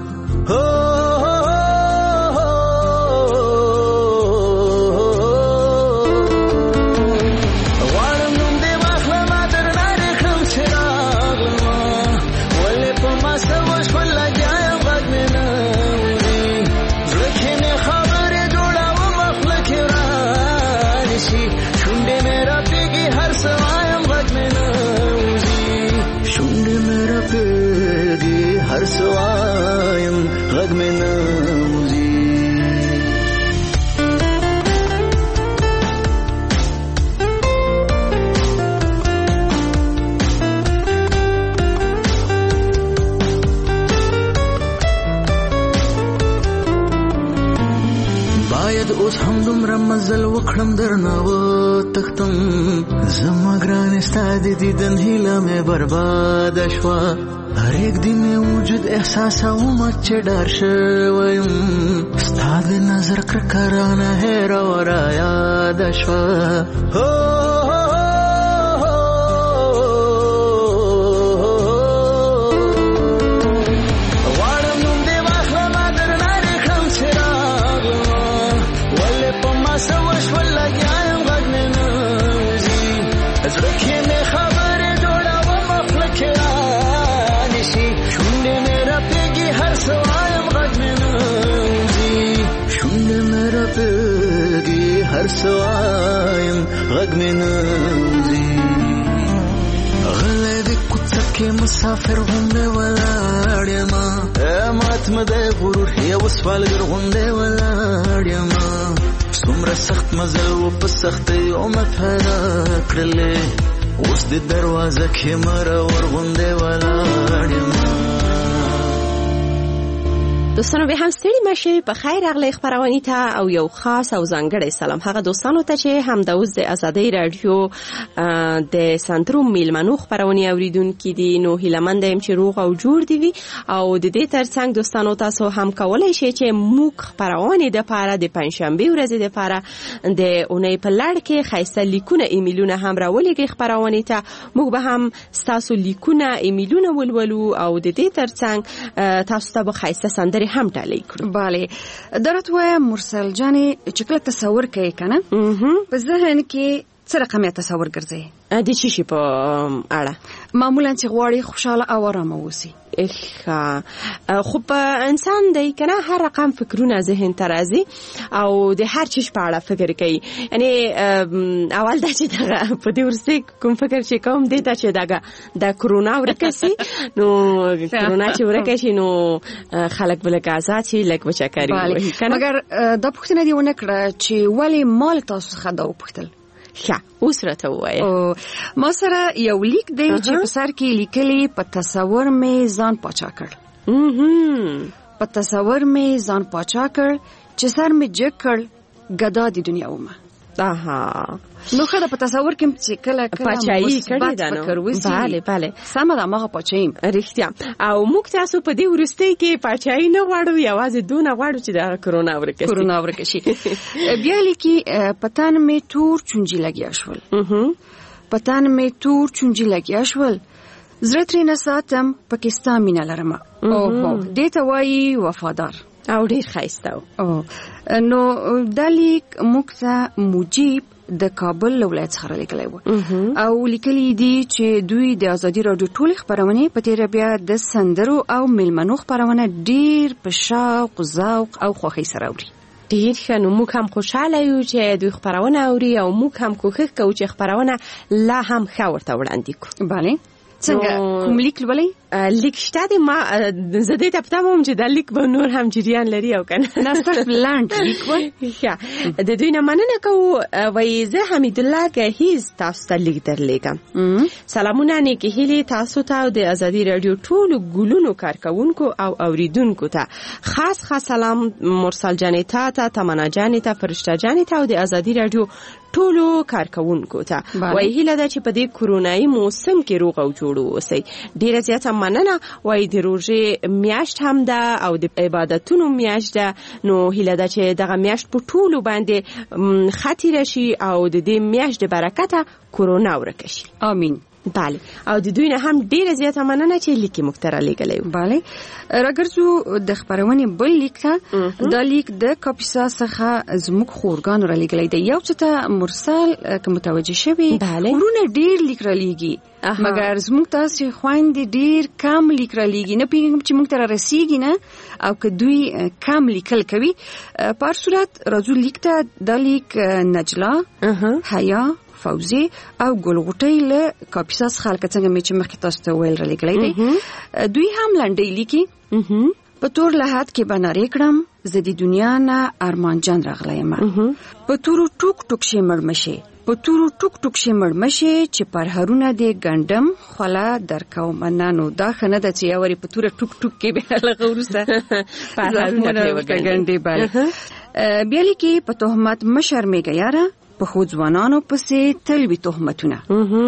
هر سوایم غږ مې نه وځي. باید اوس هم دومره مزل وکړم درنه وتښتم، زما ګرانې ستا د دیدن هیله مې برباده شوه. هر یک دی مې وجود احساسوم چې ډار شوی یم، ستا د نظر کرکه رانه هېره و رایاده شوه. غواړم نوم دې واخلمه درنه دې کړم چې راغلمه، ولې په ما څه وشول لګیا یم غږ مې نه وځي. زړه کې مې خبرې جوړوم خوله کې شونډې مې رپېږي هر سوایم غږ مې نه وځي. شونډې مې رپېږي هر سوایم غږ مې نه وځي. غلی د کوڅه کې مسافر غوندې ولاړ یم، مات مې د غرور یو سوالګر غوندې ولاړ یم. څومره سخت مزل و په سختیو مې پیدا کړلې، اوس د دروازه کې مرور غوندې ولاړ یم. دوستانو به هم ستړي مشه، په خیر راغلی خبرونه ته او یو خاص او ځانګړی سلام هغه دوستانو ته چې هم د اوس د ازادۍ رادیو د سنتروم میلمنو خبرونه اوریدونکو دي. نو هیلمند یم چې روغ او جوړ دي وي، او د دې ترڅنګ دوستانو تاسو هم کولای شئ چې موږ خبرونه د پاره د پنځشنبه ورځې د پاره د اونۍ په لړ کې خاصه لیکونه ایمیلونه هم راولېږي خبرونه ته. موږ به هم تاسو لیکونه ایمیلونه ولولو او د دې ترڅنګ تاسو ته به خاصه سندرې لارې هم ډالۍ کړو. bale درته وایم مرسل جانې چې کله تصور کوي کنه په ذهن کې څه رقم تصور ګرځي د چی شي په اړه معمولا چې غواړي خوشاله او آرام اوسي. خو په انسان دی کنه هر رقم فکرونه ذهن ته راځي او د هر چیز په اړه فکر کوي. یعنی اول دا چې دا په دې ورسې کوم فکر چې کوم دی دا چې دا د کرونا ورکسي نو کرونا چې ورکشي نو خلک بل آزاد شي لکه بچکاری وي کنه. مګر دا پوښتنه دی ونه کړه چې ولی مال تاسو څخه دا وپوښتل. ښه اوس راته ووایه. ما سره یو لیک دی چې په سر کې لیکلي په تصور مې ځان پاچا کړ. په تصور مې ځان پاچا کړ چې سر مې جګ کړ ګدا د دنیا ومه. اها نو خدای په تصور کې چې کله کله پاچایي کړی دا نو. bale bale سم دا مغه پاچایم رښتیا. او موږ تاسو په دې ورستۍ کې پاچایي نه غواړو یوازې دونه غواړو چې دا کرونا ورکشي. کرونا ورکشي. بیا لیکي پتان مې تور چونجي لګیا شول. پتان مې تور چونجي لګیا شول زړه ترې نه ساتم پاکستان مینه لرم. او دې ته وایي وفادار او ډیر ښایسته او نو دا لیک موږ ته مجيب د کابل ولایت څخه لیکلی و او لیکلي دي چې دوی د ازادي راډیو ټول خبرونه په تیر بیا د سندرو او ملمنو خبرونه ډیر په شوق ذوق او خوښۍ سره اوري. ډیر ښه. نو موږ هم خوشاله یو چې دوی خبرونه اوري او موږ هم کوښښ کوو چې خبرونه لا هم ښه ورته وړاندې کړو. bale څنګه کوم لیک ولې لیک شته دی ما زه دې ته پتاوم چې دا لیک به نور هم جریان لري او کنه نه صرف لاند لیک و. ښه د دوی نه مننه کوو. وایي زه حمید الله گهیز تاسو ته لیک درلیږم. سلامونه نیکې هیلې تاسو ته او د ازادي راډیو ټولو ګلونو کارکونکو او اوریدونکو ته. خاص خاص سلام مرسل جانې ته ته تمنا جانې ته فرشته جانې ته او د ازادي راډیو ټولو کارکونکو ته. وایي هیله ده چې په دې کرونایي موسم کې روغ او جوړ اوسئ. ډیره زیاته مننه. وایي د روژې میاشت هم ده او د عبادتونو میاشت ده نو هیله ده چې دغه میاشت په ټولو باندې ښه تېره شي او د دې میاشت د برکته کرونا ورکه شي. امین. bale او د دوی نه هم ډیره زیاته مننه چې لیک موږ ته رالیږلی و. bale راګرځو د خبرونې بل لیک ته. دا لیک د کاپیسا څخه زموږ خورګانو رالیږلی دی. یو څه ته مرسل که متوجه شوي ورونه ډیر لیک رالیږي مګر زموږ تاسې خویندې ډیر کم لیک رالیږي. نه پوهېږم چې موږ ته رارسیږي نه او که دوی کم لیکل کوي. په هر صورت راځو لیک ته. دا لیک نجلا حیا فوزي او ګلغوټۍ له کاپیسا څخه لکه څنګه مې چې مخکې تاسو ته ویل رالیږلی دی. دوی هم لنډۍ لیکي. په تور لحد کې به نارې کړم زه د دنیا نه ارمان جان راغلی یم. په تورو ټوک ټوک شي مړمشې په تورو ټوک ټوک شي مړمشې چې پرهرونه دې ګنډم خوله درکوم. نه نو دا ښه نه ده چې یو وارې په توره ټوک ټوک کې بیا لغه وروسته پرهرونه ګنډې. بله بیا لیکي په تهمت مه شرمېږه یاره په خو ځوانانو پسې تل وي تهمتونه.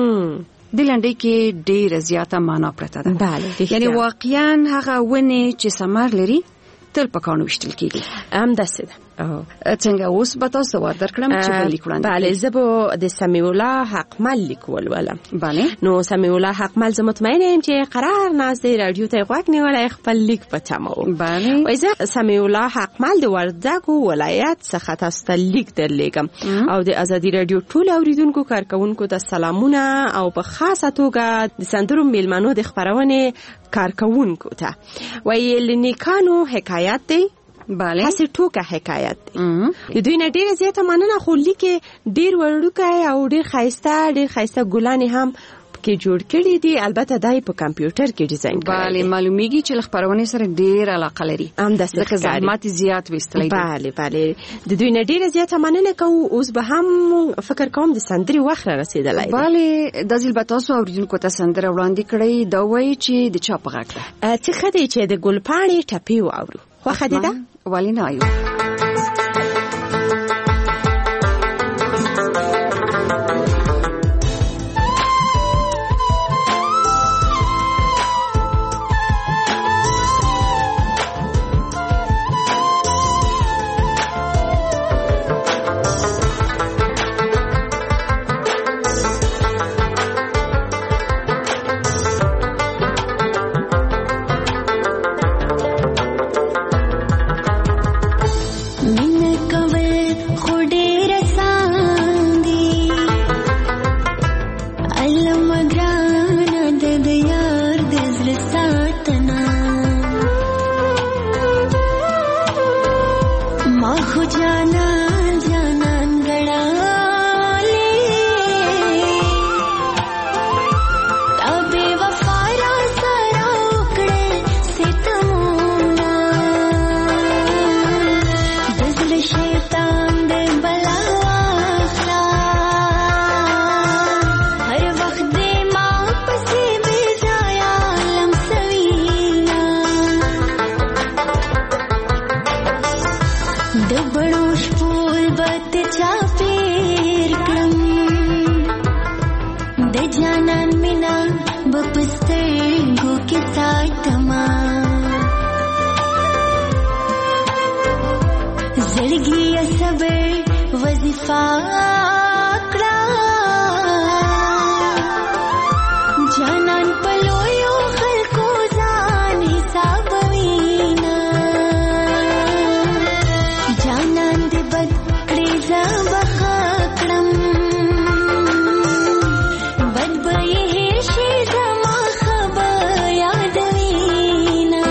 د لنډۍ کې ډېره زیاته معنا پرته ده. bale یعنی واقعا هغه ونې چې ثمر لري تل په کاڼو ویشتل کېږي. همداسې ده. څنګه اوس به تاسو ور درکړم چې بل لیک وړاندې. bale زه به د سمیع الله حقمل لیک ولولم. bale نو سمیع الله حقمل زه مطمئنه یم چې قرار ناست دی راډیو ته غوږ نیولی خپل لیک په تمه و. bale وایي زه سمیع الله حقمل د وردګو ولایت څخه تاسو ته لیک درلیږم او د ازادي راډیو ټول اوریدونکو کارکونکو ته سلامونه او په خاصه توګه د سندرو میلمنو د خبرونې کارکونکو ته. وایي له نیکانو حکایت دی. bale هسې ټوکه حکایت دی. د دوی نه ډیره زیاته مننه. خو لیک ډیر وړوکی او ډیر ښایسته ډیر ښایسته ګلانې هم کې جوړ کړي دي. البته دای په کمپیوټر کې ډیزاین کړي. bale معلومیږي چې خبرونه سره ډیر علاقه لري. همداسې ځکه زحمت زیات وستلی دي. bale bale د دوی نه ډیره زیاته مننه کوو. اوس به هم فکر کوم د سندرې وخت را رسیدلی دی. bale د ځل به تاسو اوریدونکو ته سندره وړاندې کړئ. دا وایي چې د چا په غږ ده. څه ښه دی چې د ګلپاڼې ټپې واورو. خوښه دې ده؟ ولې نه یو خو جانان جانان ګړالې تا بې وفا را سره وکړې ستمونه د زړه شیطان دې بلا واخلا هر وخت دې ما پسې بې ځایه لمسوینه د بړو شپول بت چاپیر کړم د جانان مینا بپسترګو کې ساتما زړګي صبر وظیفه کړه جانان پلویو خلکو ځان حسابوینا جانان دې بد کړې زه بخښه کړم بد به یې هېر شي زما ښه به یادوینه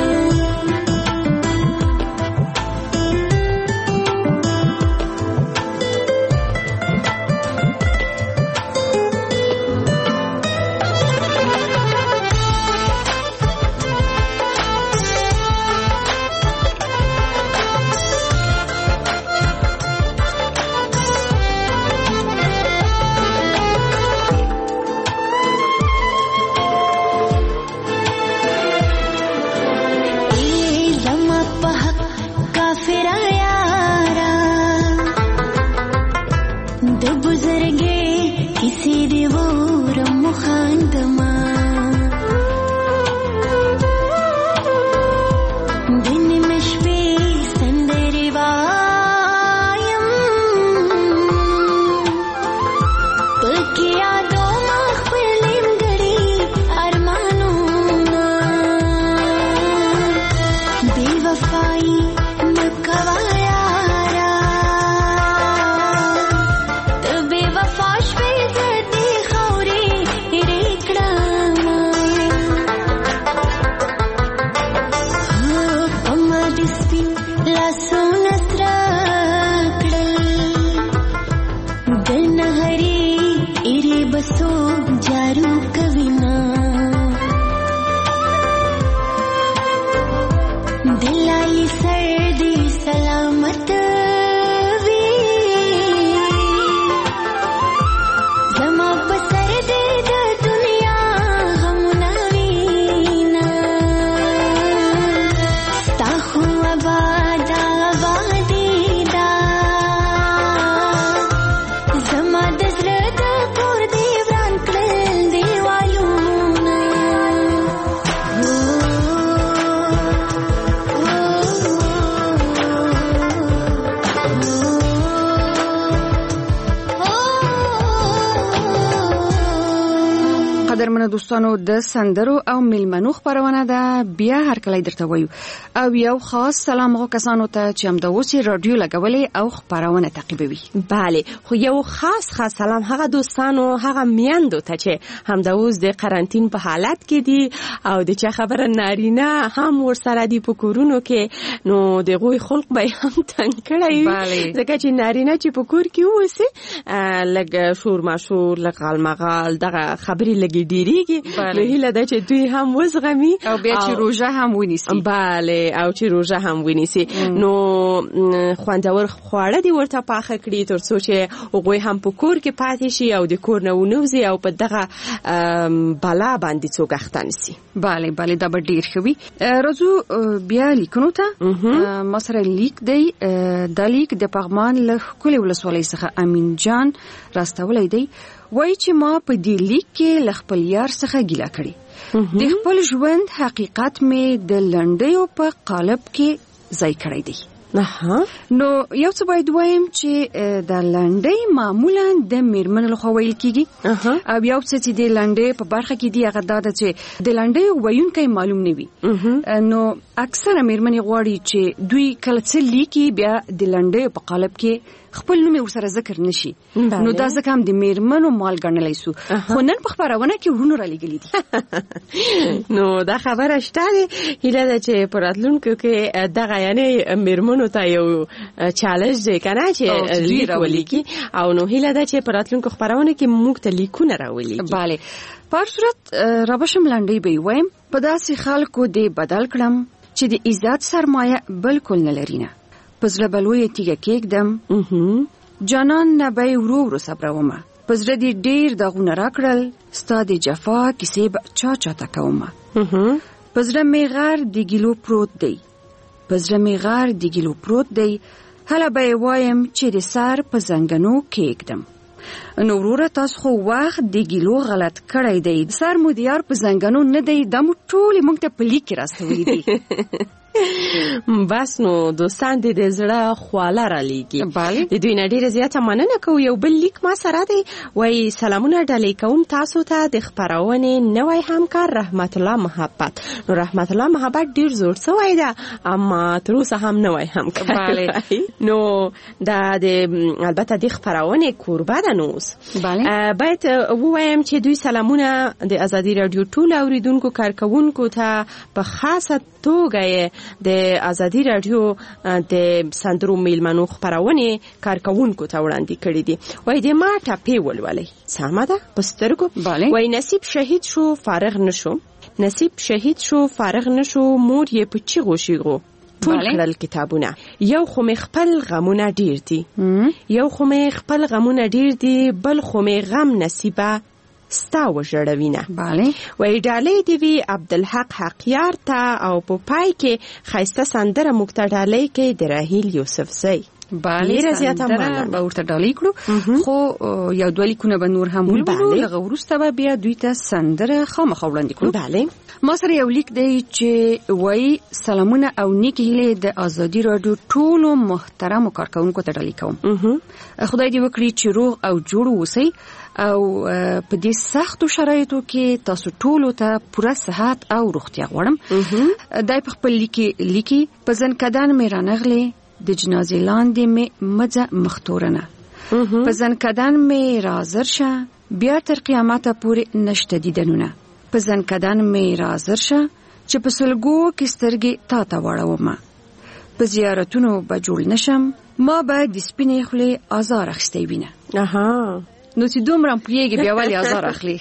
قدرمنو دوستانو د سندرو او میلمنو خبرونه ده بیا هر کله درته وایو او یو خاص سلام هغه کسانو ته چې هم د اوسې رادیو لګولې او خبرونه تعقیبوي. بله خو یو خاص خاص سلام هغه دوستانو هغه میندو ته چې هم د اوس د قرنټین په حالت کې دي او د چا خبره نارینه هم ورسره دي په کورونو کې نو د غوي خلق به هم تنګ کړی ځکه چې نارینه چې په کور کې اوسي لږ شور ماشور لږ غالمغال دغه خبرې لګي ډیریږي نو هیله ده چې دوی هم وزغمي او بیا چې روژه هم ونیسي. بله او چې روژه هم ونیسي نو خوندور خواړه دي ورته پاخه کړي تر څو چې هغوی هم په کور کې پاتې شي او د کور نه ونوځي او په دغه بلا باندې څوک اخته نشي. بله بله دا به ډیر ښه وي. راځو بیا لیکنو ته. ما سره لیک دی دا لیک د پغمان له ښکلې ولسوالۍ څخه امین جان راستولی دی. وایي چې ما په دې لیک کې له خپل یار څخه ګیله کړې د خپل ژوند حقیقت مې د لنډیو په قالب کې ځای کړی دی. نو یو څه باید وایم چې د لنډۍ معمولا د میرمنو لخوا ویل کیږي او یو څه چې د لنډۍ په برخه کې دی هغه دا ده چې د لنډۍ ویونکی معلوم نه وي. نو اکثره میرمنې غواړي چې دوی کله څه لیکي بیا د لنډۍ په قالب کې خپل نوم ورسره ذکر نشي نو دا ځکه هم د میرمنو مال ګڼلی سو خو نن په خپرونه کې ورونو را لېږلي دي نو دا خبره شته هیله ده چې په راتلونکو کې دغه یعنې میرمنو ته یو چالش دی که نه چې لیک ولیکي او نو هیله ده چې په راتلونکو خپرونه کې موږ ته لیکونه راولیکي. بله په هر صورت رابشم لنډۍ به یې وایم په داسې خلکو دې بدل کړم چې د عزت سرمایه بالکل نه لري نه په زړه به لویه تیږه کېږدم جانان نه به یې ورو ورو صبرومه په زړه دې ډېر داغونه راکړل ستا د جفا کیسې به چا چاته کومه په زړه مې غر د ګیلو پروت دی په زړه مې غر د ګیلو پروت دی هله به یې وایم چې د سر په زنګنو کېږدم نو وروره تاسو خو وخت د ګیلو غلط کړی دی سر مو د یار په زنګنو نه دی دا مو ټولې موږ ته په لیک کې راستوي دي بس نو دوستان دې د زړه خواله را لیږي د دوی نه ډېره زیاته مننه کوو. یو بل لیک ما سره دی وایي سلامونه ډالۍ کوم تاسو ته د خپرونې نوی همکار رحمت الله محبت. نو رحمت الله محبت ډېر زوړ سوی ده اما تر اوسه هم نوی همکار نو دا د البته د خپرونې کوربه ده نو اوس باید ووایم چې دوی سلامونه د ازادي راډیو ټول اوریدونکو کارکوونکو ته په خاصه توګه د ازادي راډیو د سندرو میلمنو خپرونې کارکوونکو ته وړاندې کړي دي. وایي د ما ټاپې ولولئ سمه ده په سترګو. وایي نصیب شهید شو فارغ نشو نصیب شهید شو فارغ نشو مور یې په چیغو شیغو ټول کړل کتابونه یو خو مې خپل غمونه ډیر دي یو خو مې خپل غمونه ډیر دي بل خو مې غم نصیبه ستا وژړوینه. وایي ډالۍ دې وي عبدالحق حقیار ته او په پای کې ښایسته سندره موږ ته ډالۍ کوي د راهیل یوسفزۍ. ډېره زیاته مننه به ورته ډالۍ کړو خو یو دوه لیکونه به نور هم ولولو لږه وروسته به بیا دوی ته سندره خامخا وړاندې کړو. ما سره یو لیک دی چې وایي سلامونه او نیکې هیلې د ازادي راډیو ټولو محترمو کارکوونکو ته ډالۍ کوم. خدای دې وکړي چې روغ او جوړ اوسئ او په دې سختو شرایطو کې تاسو ټولو ته پوره صحت او روغتیا غواړم. دای په خپل لیکي لیکي په ځنکدن مې رانغلې د جنازې لاندې مې مځه مختورنه په ځنکدن مې رازر شه بیا تر قیامته پورې نشته دیدنونه په ځنکدن مې رازر شه چې په سلګو کې سترګې تا ته واړومه په زیارتونو به جوړ نشم ما به د سپینې خولې ازار اخیستی وینه. نو چې دومره پوهېږي بیا ولې ازار اخلي.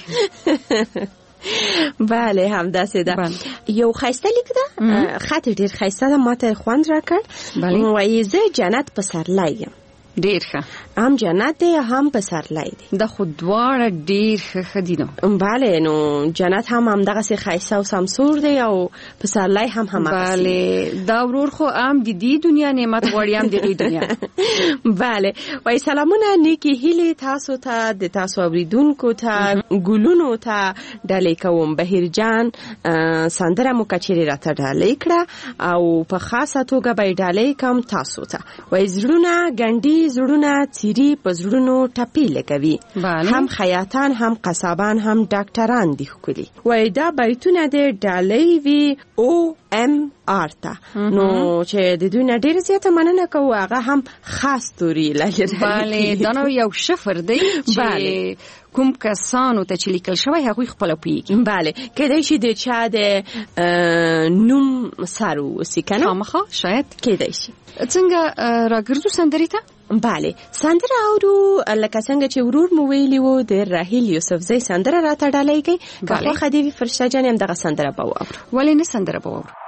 بله همداسې ده. یو ښایسته لیک ده خط ډېر ښایسته ده ما ته خوند راکړ. وایي زه جنت پسرلی یم. ډېر ښه هم جنت دی هم پسرلی دی. دا خو دواړه ډېر ښه ښه دي نو. بله نو جنت هم همدغسې ښایسته او سمسور دی او پسرلی هم همغسې. بله دا ورور خو هم د دې دنیا نعمت غواړي هم د دې دنیا. بله وایي سلامونه نیکې هیلې تاسو ته د تاسو اوریدونکو ته ګلونو ته ډالۍ کوم. بهیر جان سندره مو که چیرې راته ډالۍ کړه او په خاصه توګه به یې ډالۍ کوم تاسو ته. وایي زړونه ګنډي زړونه چیرې په زړونو ټپې لګوي هم خیاطان هم قصابان هم ډاکټران دي ښکلي. وایي دا بیتونه د ډالۍ وي او ام آر ته نو چې د دوی نه ډېره زیاته مننه کوو هغه هم خاص توري لري. بله دا نو یو شفر دی چې کوم کسانو ته چې لیکل شوی هغوی خپله پوهېږي. بله کیدای شي د چا د نوم سر واوسي که نه خامخا شاید کیدای شي. څنګه راګرځو سندرې ته؟ بله سندره اورو لکه څنګه چې ورور مو ویلي وو د راهیل یوسفزۍ سندره راته ډالۍ کوي. که خوښه دې وي فرشته جانې همدغه سندره به واورو. ولې نه سندره به واورو.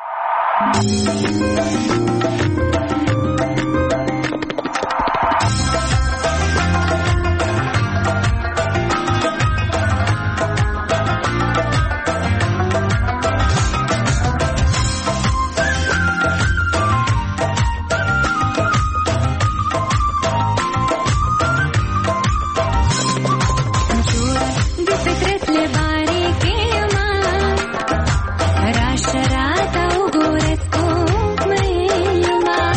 रात रात उगोरत को मैं युवा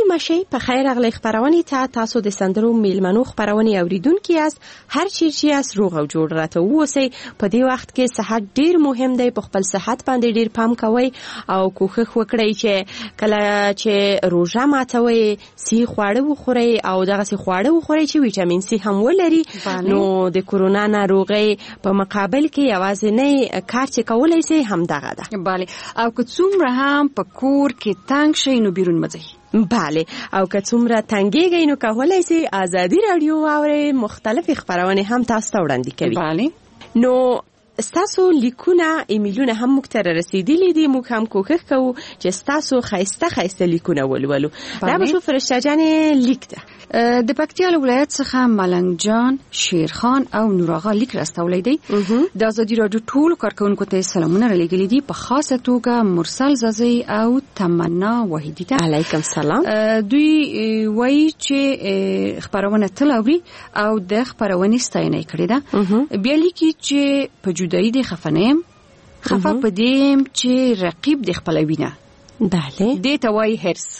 مشي په خیر راغلی خبرونه ته تاسو د سندرو میلمنو خبرونه اوریدونکو یاست هر چی چې اس روغ او جوړ راته ووسی په دې وخت کې صحت ډیر مهم دی په خپل صحت باندې ډیر پام کوئ او کوښښ وکړئ چې کله چې روژه ماتوي سی خواړه وخورئ او دغه سی خواړه وخورئ چې ویټامین سی هم ولري نو د کورونا ناروغي په مقابل کې یوازې نه کار چې کولای شي هم دغه ده bale او که څومره هم په کور کې تنگ شي نو بیرون مځي bale او که څومره تنګيږي نو کولای شي آزادي رادیو واوري مختلف خبرونه هم تاسو ته وړاندې کوي bale نو ستاسو لیکونه ایمیلونه هم مکتر رسیدلی دي موږ هم کوښښ کوو چې ستاسو خایسته خایسته لیکونه ولولو دا به شو فرشته جان لیک ده د پکتیا ولایت څخه ملنګ جان شیرخان او نوراغا لیک راستولې دي د ازادي رادیو ټول کارکونکو ته سلامونه رالېږلي دي په خاصه توګه مرسل زازي او تمنا وحیدی ته علیکم سلام دوی وایي چې خبرونه تلوري او د خبرونه ستاینه کړې ده بیا لیکي چې په جدایي د خفنیم خفه په دې چې رقیب د خپلوینه بله دې ته وایي هرس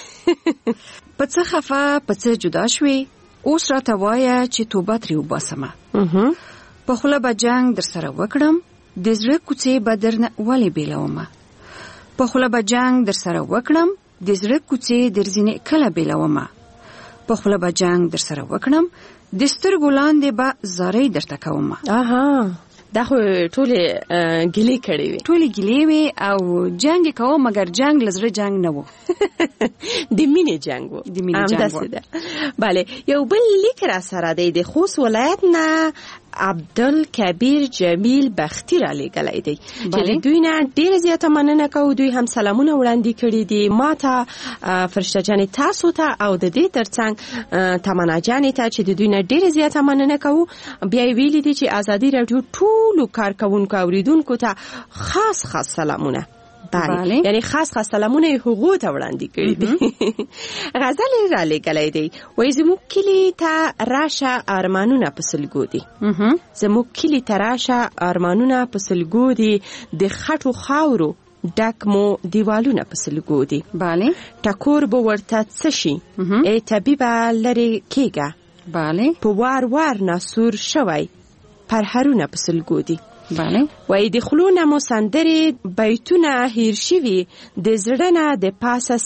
په څه خفه په څه جدا شوي اوس راته وایه چې توبه ترې وباسمه په خوله به جنګ در سره وکړم د زړه کوڅې به درنه ولې بېلومه په خوله به جنګ در سره وکړم د زړه کوڅې در ځینې کله بېلومه په خوله به جنګ در سره وکړم د سترګو لاندې به زارۍ درته کومه اها دا خو ټولې ګیلې کړې وي ټولې ګیلې وي او جنګ کوو مګر جنګ لزړه جنګ نه وو د مینې جنګ وو د مینې جنګ وو bale یو بل لیک را سره دی د خوست ولایت نه عبدالکبیر جمیل بختی را لېږلی دی چې د دوی نه ډېره زیاته مننه کوو دوی هم سلامونه وړاندې کړي دي ما ته فرشته جانې تاسو ته او د دې ترڅنګ تمنا جانې ته چې د دوی نه ډېره زیاته مننه کوو بیا یې ویلي دي چې ازادي راډیو ټولو کارکوونکو اوریدونکو ته خاص خاص سلامونه بله یعنی خاص خاص سلامونه حقوق ته وړاندې کړي دي غزل را لېږلی دی وایي زموږ کلي ته راشه ارمانونه په سلګو دي زموږ کلي ته راشه ارمانونه په سلګو دي د خټو خاورو ډک مو دیوالونه په سلګو دي بله ټکور به ورته څه شي ای طبیبه لرې کېږه بله په وار وار ناسور شوی پرهرونه په سلګو دي بله وای د خلونه مو سندري بیتونه هیر شوي د زړه نه د پاسه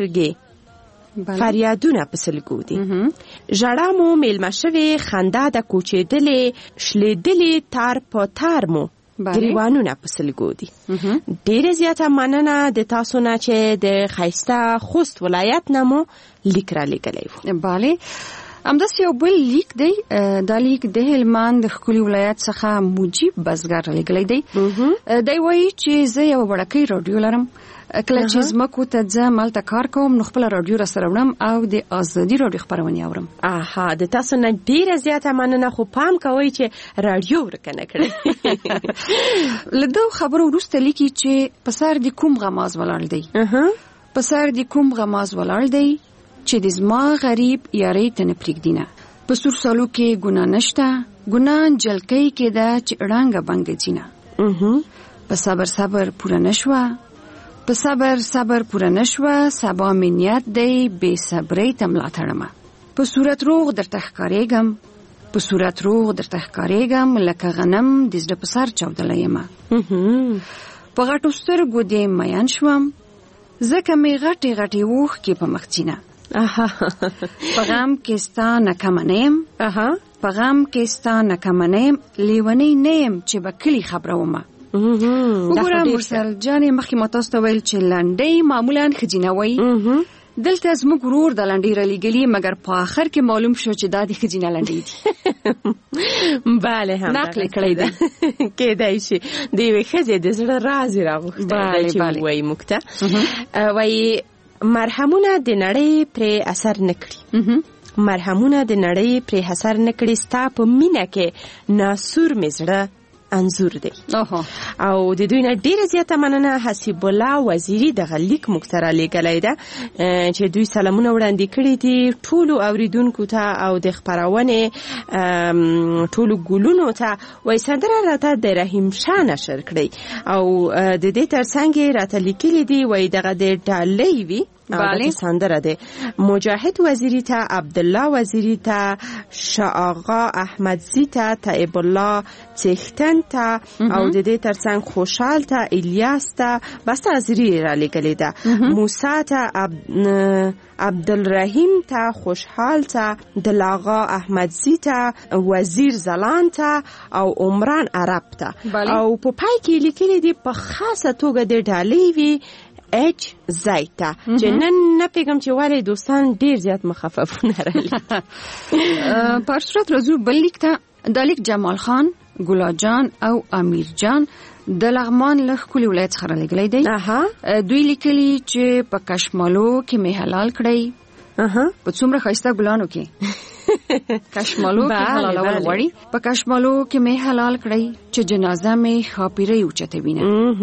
سترګې فریادونه په سلګو دي ژړا مو میلمه شوي خندا د کوچېدلې شلېدلې تار په تار مو ګریوانونه په سلګو دي ډېره زیاته مننه د تاسو نه چې د ښایسته خوست ولایت نه مو لیک را لېږلی و بله همداسې یو بل لیک دی دا لیک د هلمند د ښکلي ولایت څخه مجیب بزګر رالیږلی دی دی وایي چې زه یوه وړکۍ راډیو لرم کله چې ځمکو ته ځم هلته کار کوم نو خپله راډیو راسره وړم او د ازادي راډیو خپرونې اورم اها د تاسو نه ډېره زیاته مننه خو پام کوئ چې راډیو ورکه نه کړئ له دغو خبرو وروسته لیکي چې په سر د کوم غماز ولاړ دی په سر د کوم غماز ولاړ دی چې د زما غریب یارۍ ته نه پرېږدینه په سور سالو کې ګناه نشته ګناه جلکۍ کې ده چې ړنګه بنګه ځینه په صبر صبر پوره نشوه په صبر صبر پوره نشوه سبا مې نیت دی بې صبرۍ ته ملا تړمه په صورت روغ درته ښکارېږم په صورت روغ درته ښکارېږم لکه غنم د زړه په سر چاودلی یمه په غټو سترګو دې میین شوم ځکه مې غټې غټې اوښکې په مخ ځینه په غم کې ستا نه کمه نه یم په غم کې ستا نه کمه نه یم لیونۍ نه یم چې به کلي خبرومه وګوره مرسل جانې مخکې ما تاسو ته ویل چې لنډۍ معمولا ښځینه وایي دلته زموږ ورور د لنډۍ رالیږلي مګر په آخر کې معلوم شو چې دا د ښځینه لنډۍ دي بله هم نقل کړی دی کېدای شي د یوې ښځې د زړه راز یې راغوښتی دی چې ووایي موږ ته وایي مرهمونه د نړۍ پرې اثر نه کړي مرهمونه د نړۍ پرې اثر نه کړي ستا په مینه کې ناسور مې زړه انځور دی او د دوی نه ډیره زیاته مننه حسیب الله وزیری دغه لیک موږ ته رالیږلی ده چې دوی سلامونه وړاندې کړي دي ټولو اوریدونکو ته او د خپرونې ټولو ګلونو ته وایي سندره راته د رحیم شاه نشر کړئ او د دې ترڅنګ یې راته لیکلي دي وایي دغه د ډالۍ وي بله سندره ده. مجاهد وزیری ته، عبدالله وزیری ته، شاآغا احمدزی ته، طیب الله چختن ته او د دې ترڅنګ خوشحال ته، الیاس ته بس تعزیری را لګلې ده. موسی ته، عبدالرحیم ته، خوشحال ته، دلاغا احمدزی ته، وزیر زلان ته او عمران عرب ته. او په پای کې لیکلي دي په خاصه توګه د ډالۍ وی اچ زایتا چې نن نه پیغام چې والي دوستان ډیر زیات مخففونه رالی. په صورت رزو بل لیک ته د لیک جمال خان، ګلا جان او امیر جان د لغمان له کلی ولایت څخه لګلې دی. دوی لیکلي چې په کشمالو کې می حلال کړی. اها په څومره خسته ګلانو کې کشمالو کې حلالول غواړي. په کشمالو کې می حلال کړی چې جنازه می خاپیره اوچته وینه.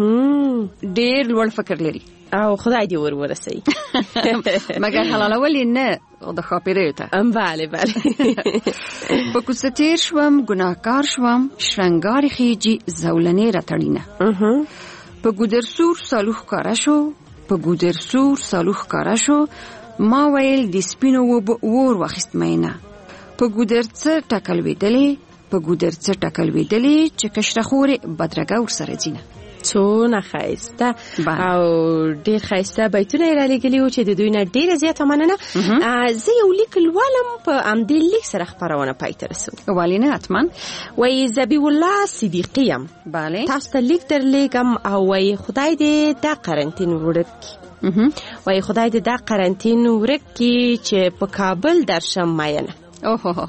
ډیر لوړ فکر لري او خدای دې ور ورسي. مګر حلالول نه د خاپیره ته. ام bale bale. په کوڅه شوم، ګناهکار شوم، شرنګار خيجي زولنې راتړینه. په ګودر سور صالح کارا شو، په ګودر سور صالح کارا شو، ما ویل د سپینو ور وخت مینه. په ګودر څه ټکل ویدلې، په ګودر څه ټکل ویدلې چې کشرخوري بدرګه ور سره ځینه. څونه خایسته او ډیر خایسته بیتونه یې را لګلي و چې د دوی نه ډیره زیاته مننه. زه یو لیک لولم په همدې لیک سره خپرونه پای ته رسوو. ولې نه حتما. وایي ذبیح الله صدیقي یم. بله تاسو ته لیک درلیږم او وایي خدای دې دا قرنطین ورک کړي. وایي خدای دې دا قرنطین ورک کړي چې په کابل درشم مینه. اوه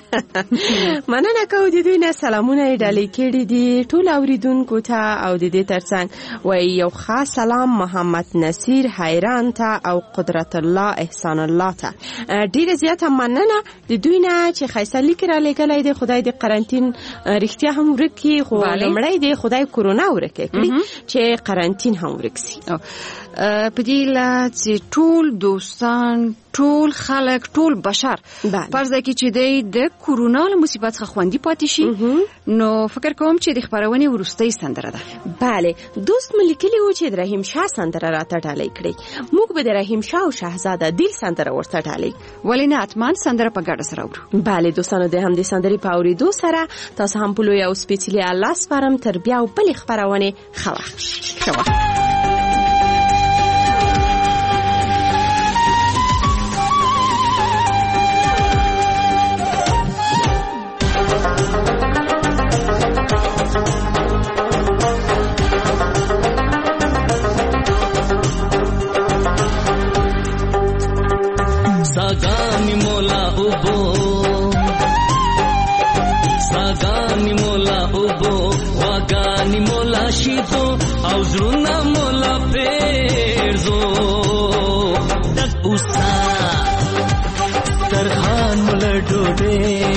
مننه کوو د دوی نه سلامونه یې ډالۍ کړي دي ټول اوریدونکو ته او د دې ترڅنګ وایي یو خاص سلام محمد نصیر حیران ته او قدرت الله احسان الله ته. ډیره زیاته مننه د دوی نه چې ښایسته لیک را لېږلی دی. خدای دې قرنطین رښتیا هم ورک کړي، خو لومړی دې خدای کورونا ورکه کړي چې قرنطین هم ورک سي. په دې لا چې ټول دوستان، ټول خلک، ټول بشر فرض کې چې د کورونا له مصیبت څخه خوندي پاتې شي، نو فکر کوم چې د خبرونې وروستۍ سندره ده. بله دوست ملکلی و چې د رحیم شاه سندره راته ډالۍ کړي. موږ به د رحیم شاه او شهزاده دیل سندره ورته ډالۍ. ولې نه حتما سندره په ګډه سره اورو. بله دوستانو د همدې سندرې په اورېدو سره تاسو هم په لوی او سپېڅلي الله سپارم. تر بیا او بلې خپرونې ښه وخت. ښه وخت. सागानी मोला उबो, सागानी मोला उबो, वागानी मोला शीतो, आउजरुना मोला पेरजो. तक उसा तरखान मोला डोडे,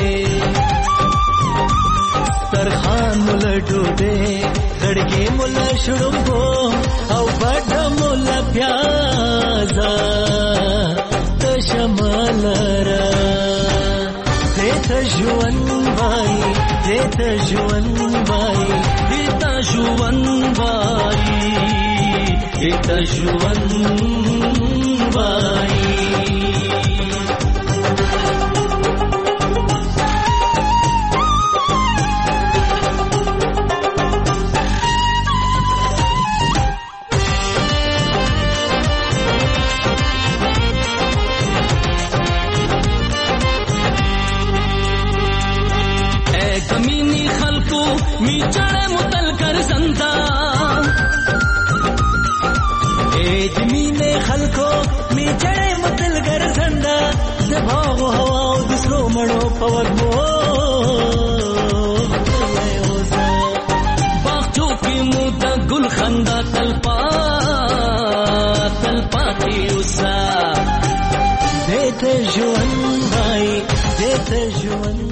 तरखान मोला डोडे, खड़गे मोला शुड़ुंगो, आउ बड़ा मोला प्याजा. شمالرا دیتا جوان بای، دیتا جوان بای، دیتا جوان بای، دیتا جوان بای. मी चढ़े मुतल कर संता ए जमीने खलको मी चढ़े मुतल कर संता दबाओ हवा दूसरो मड़ो पवक मो बागचो की मुद्दा गुल खंदा तलपा तलपा की उसा देते जुवन भाई देते जुवन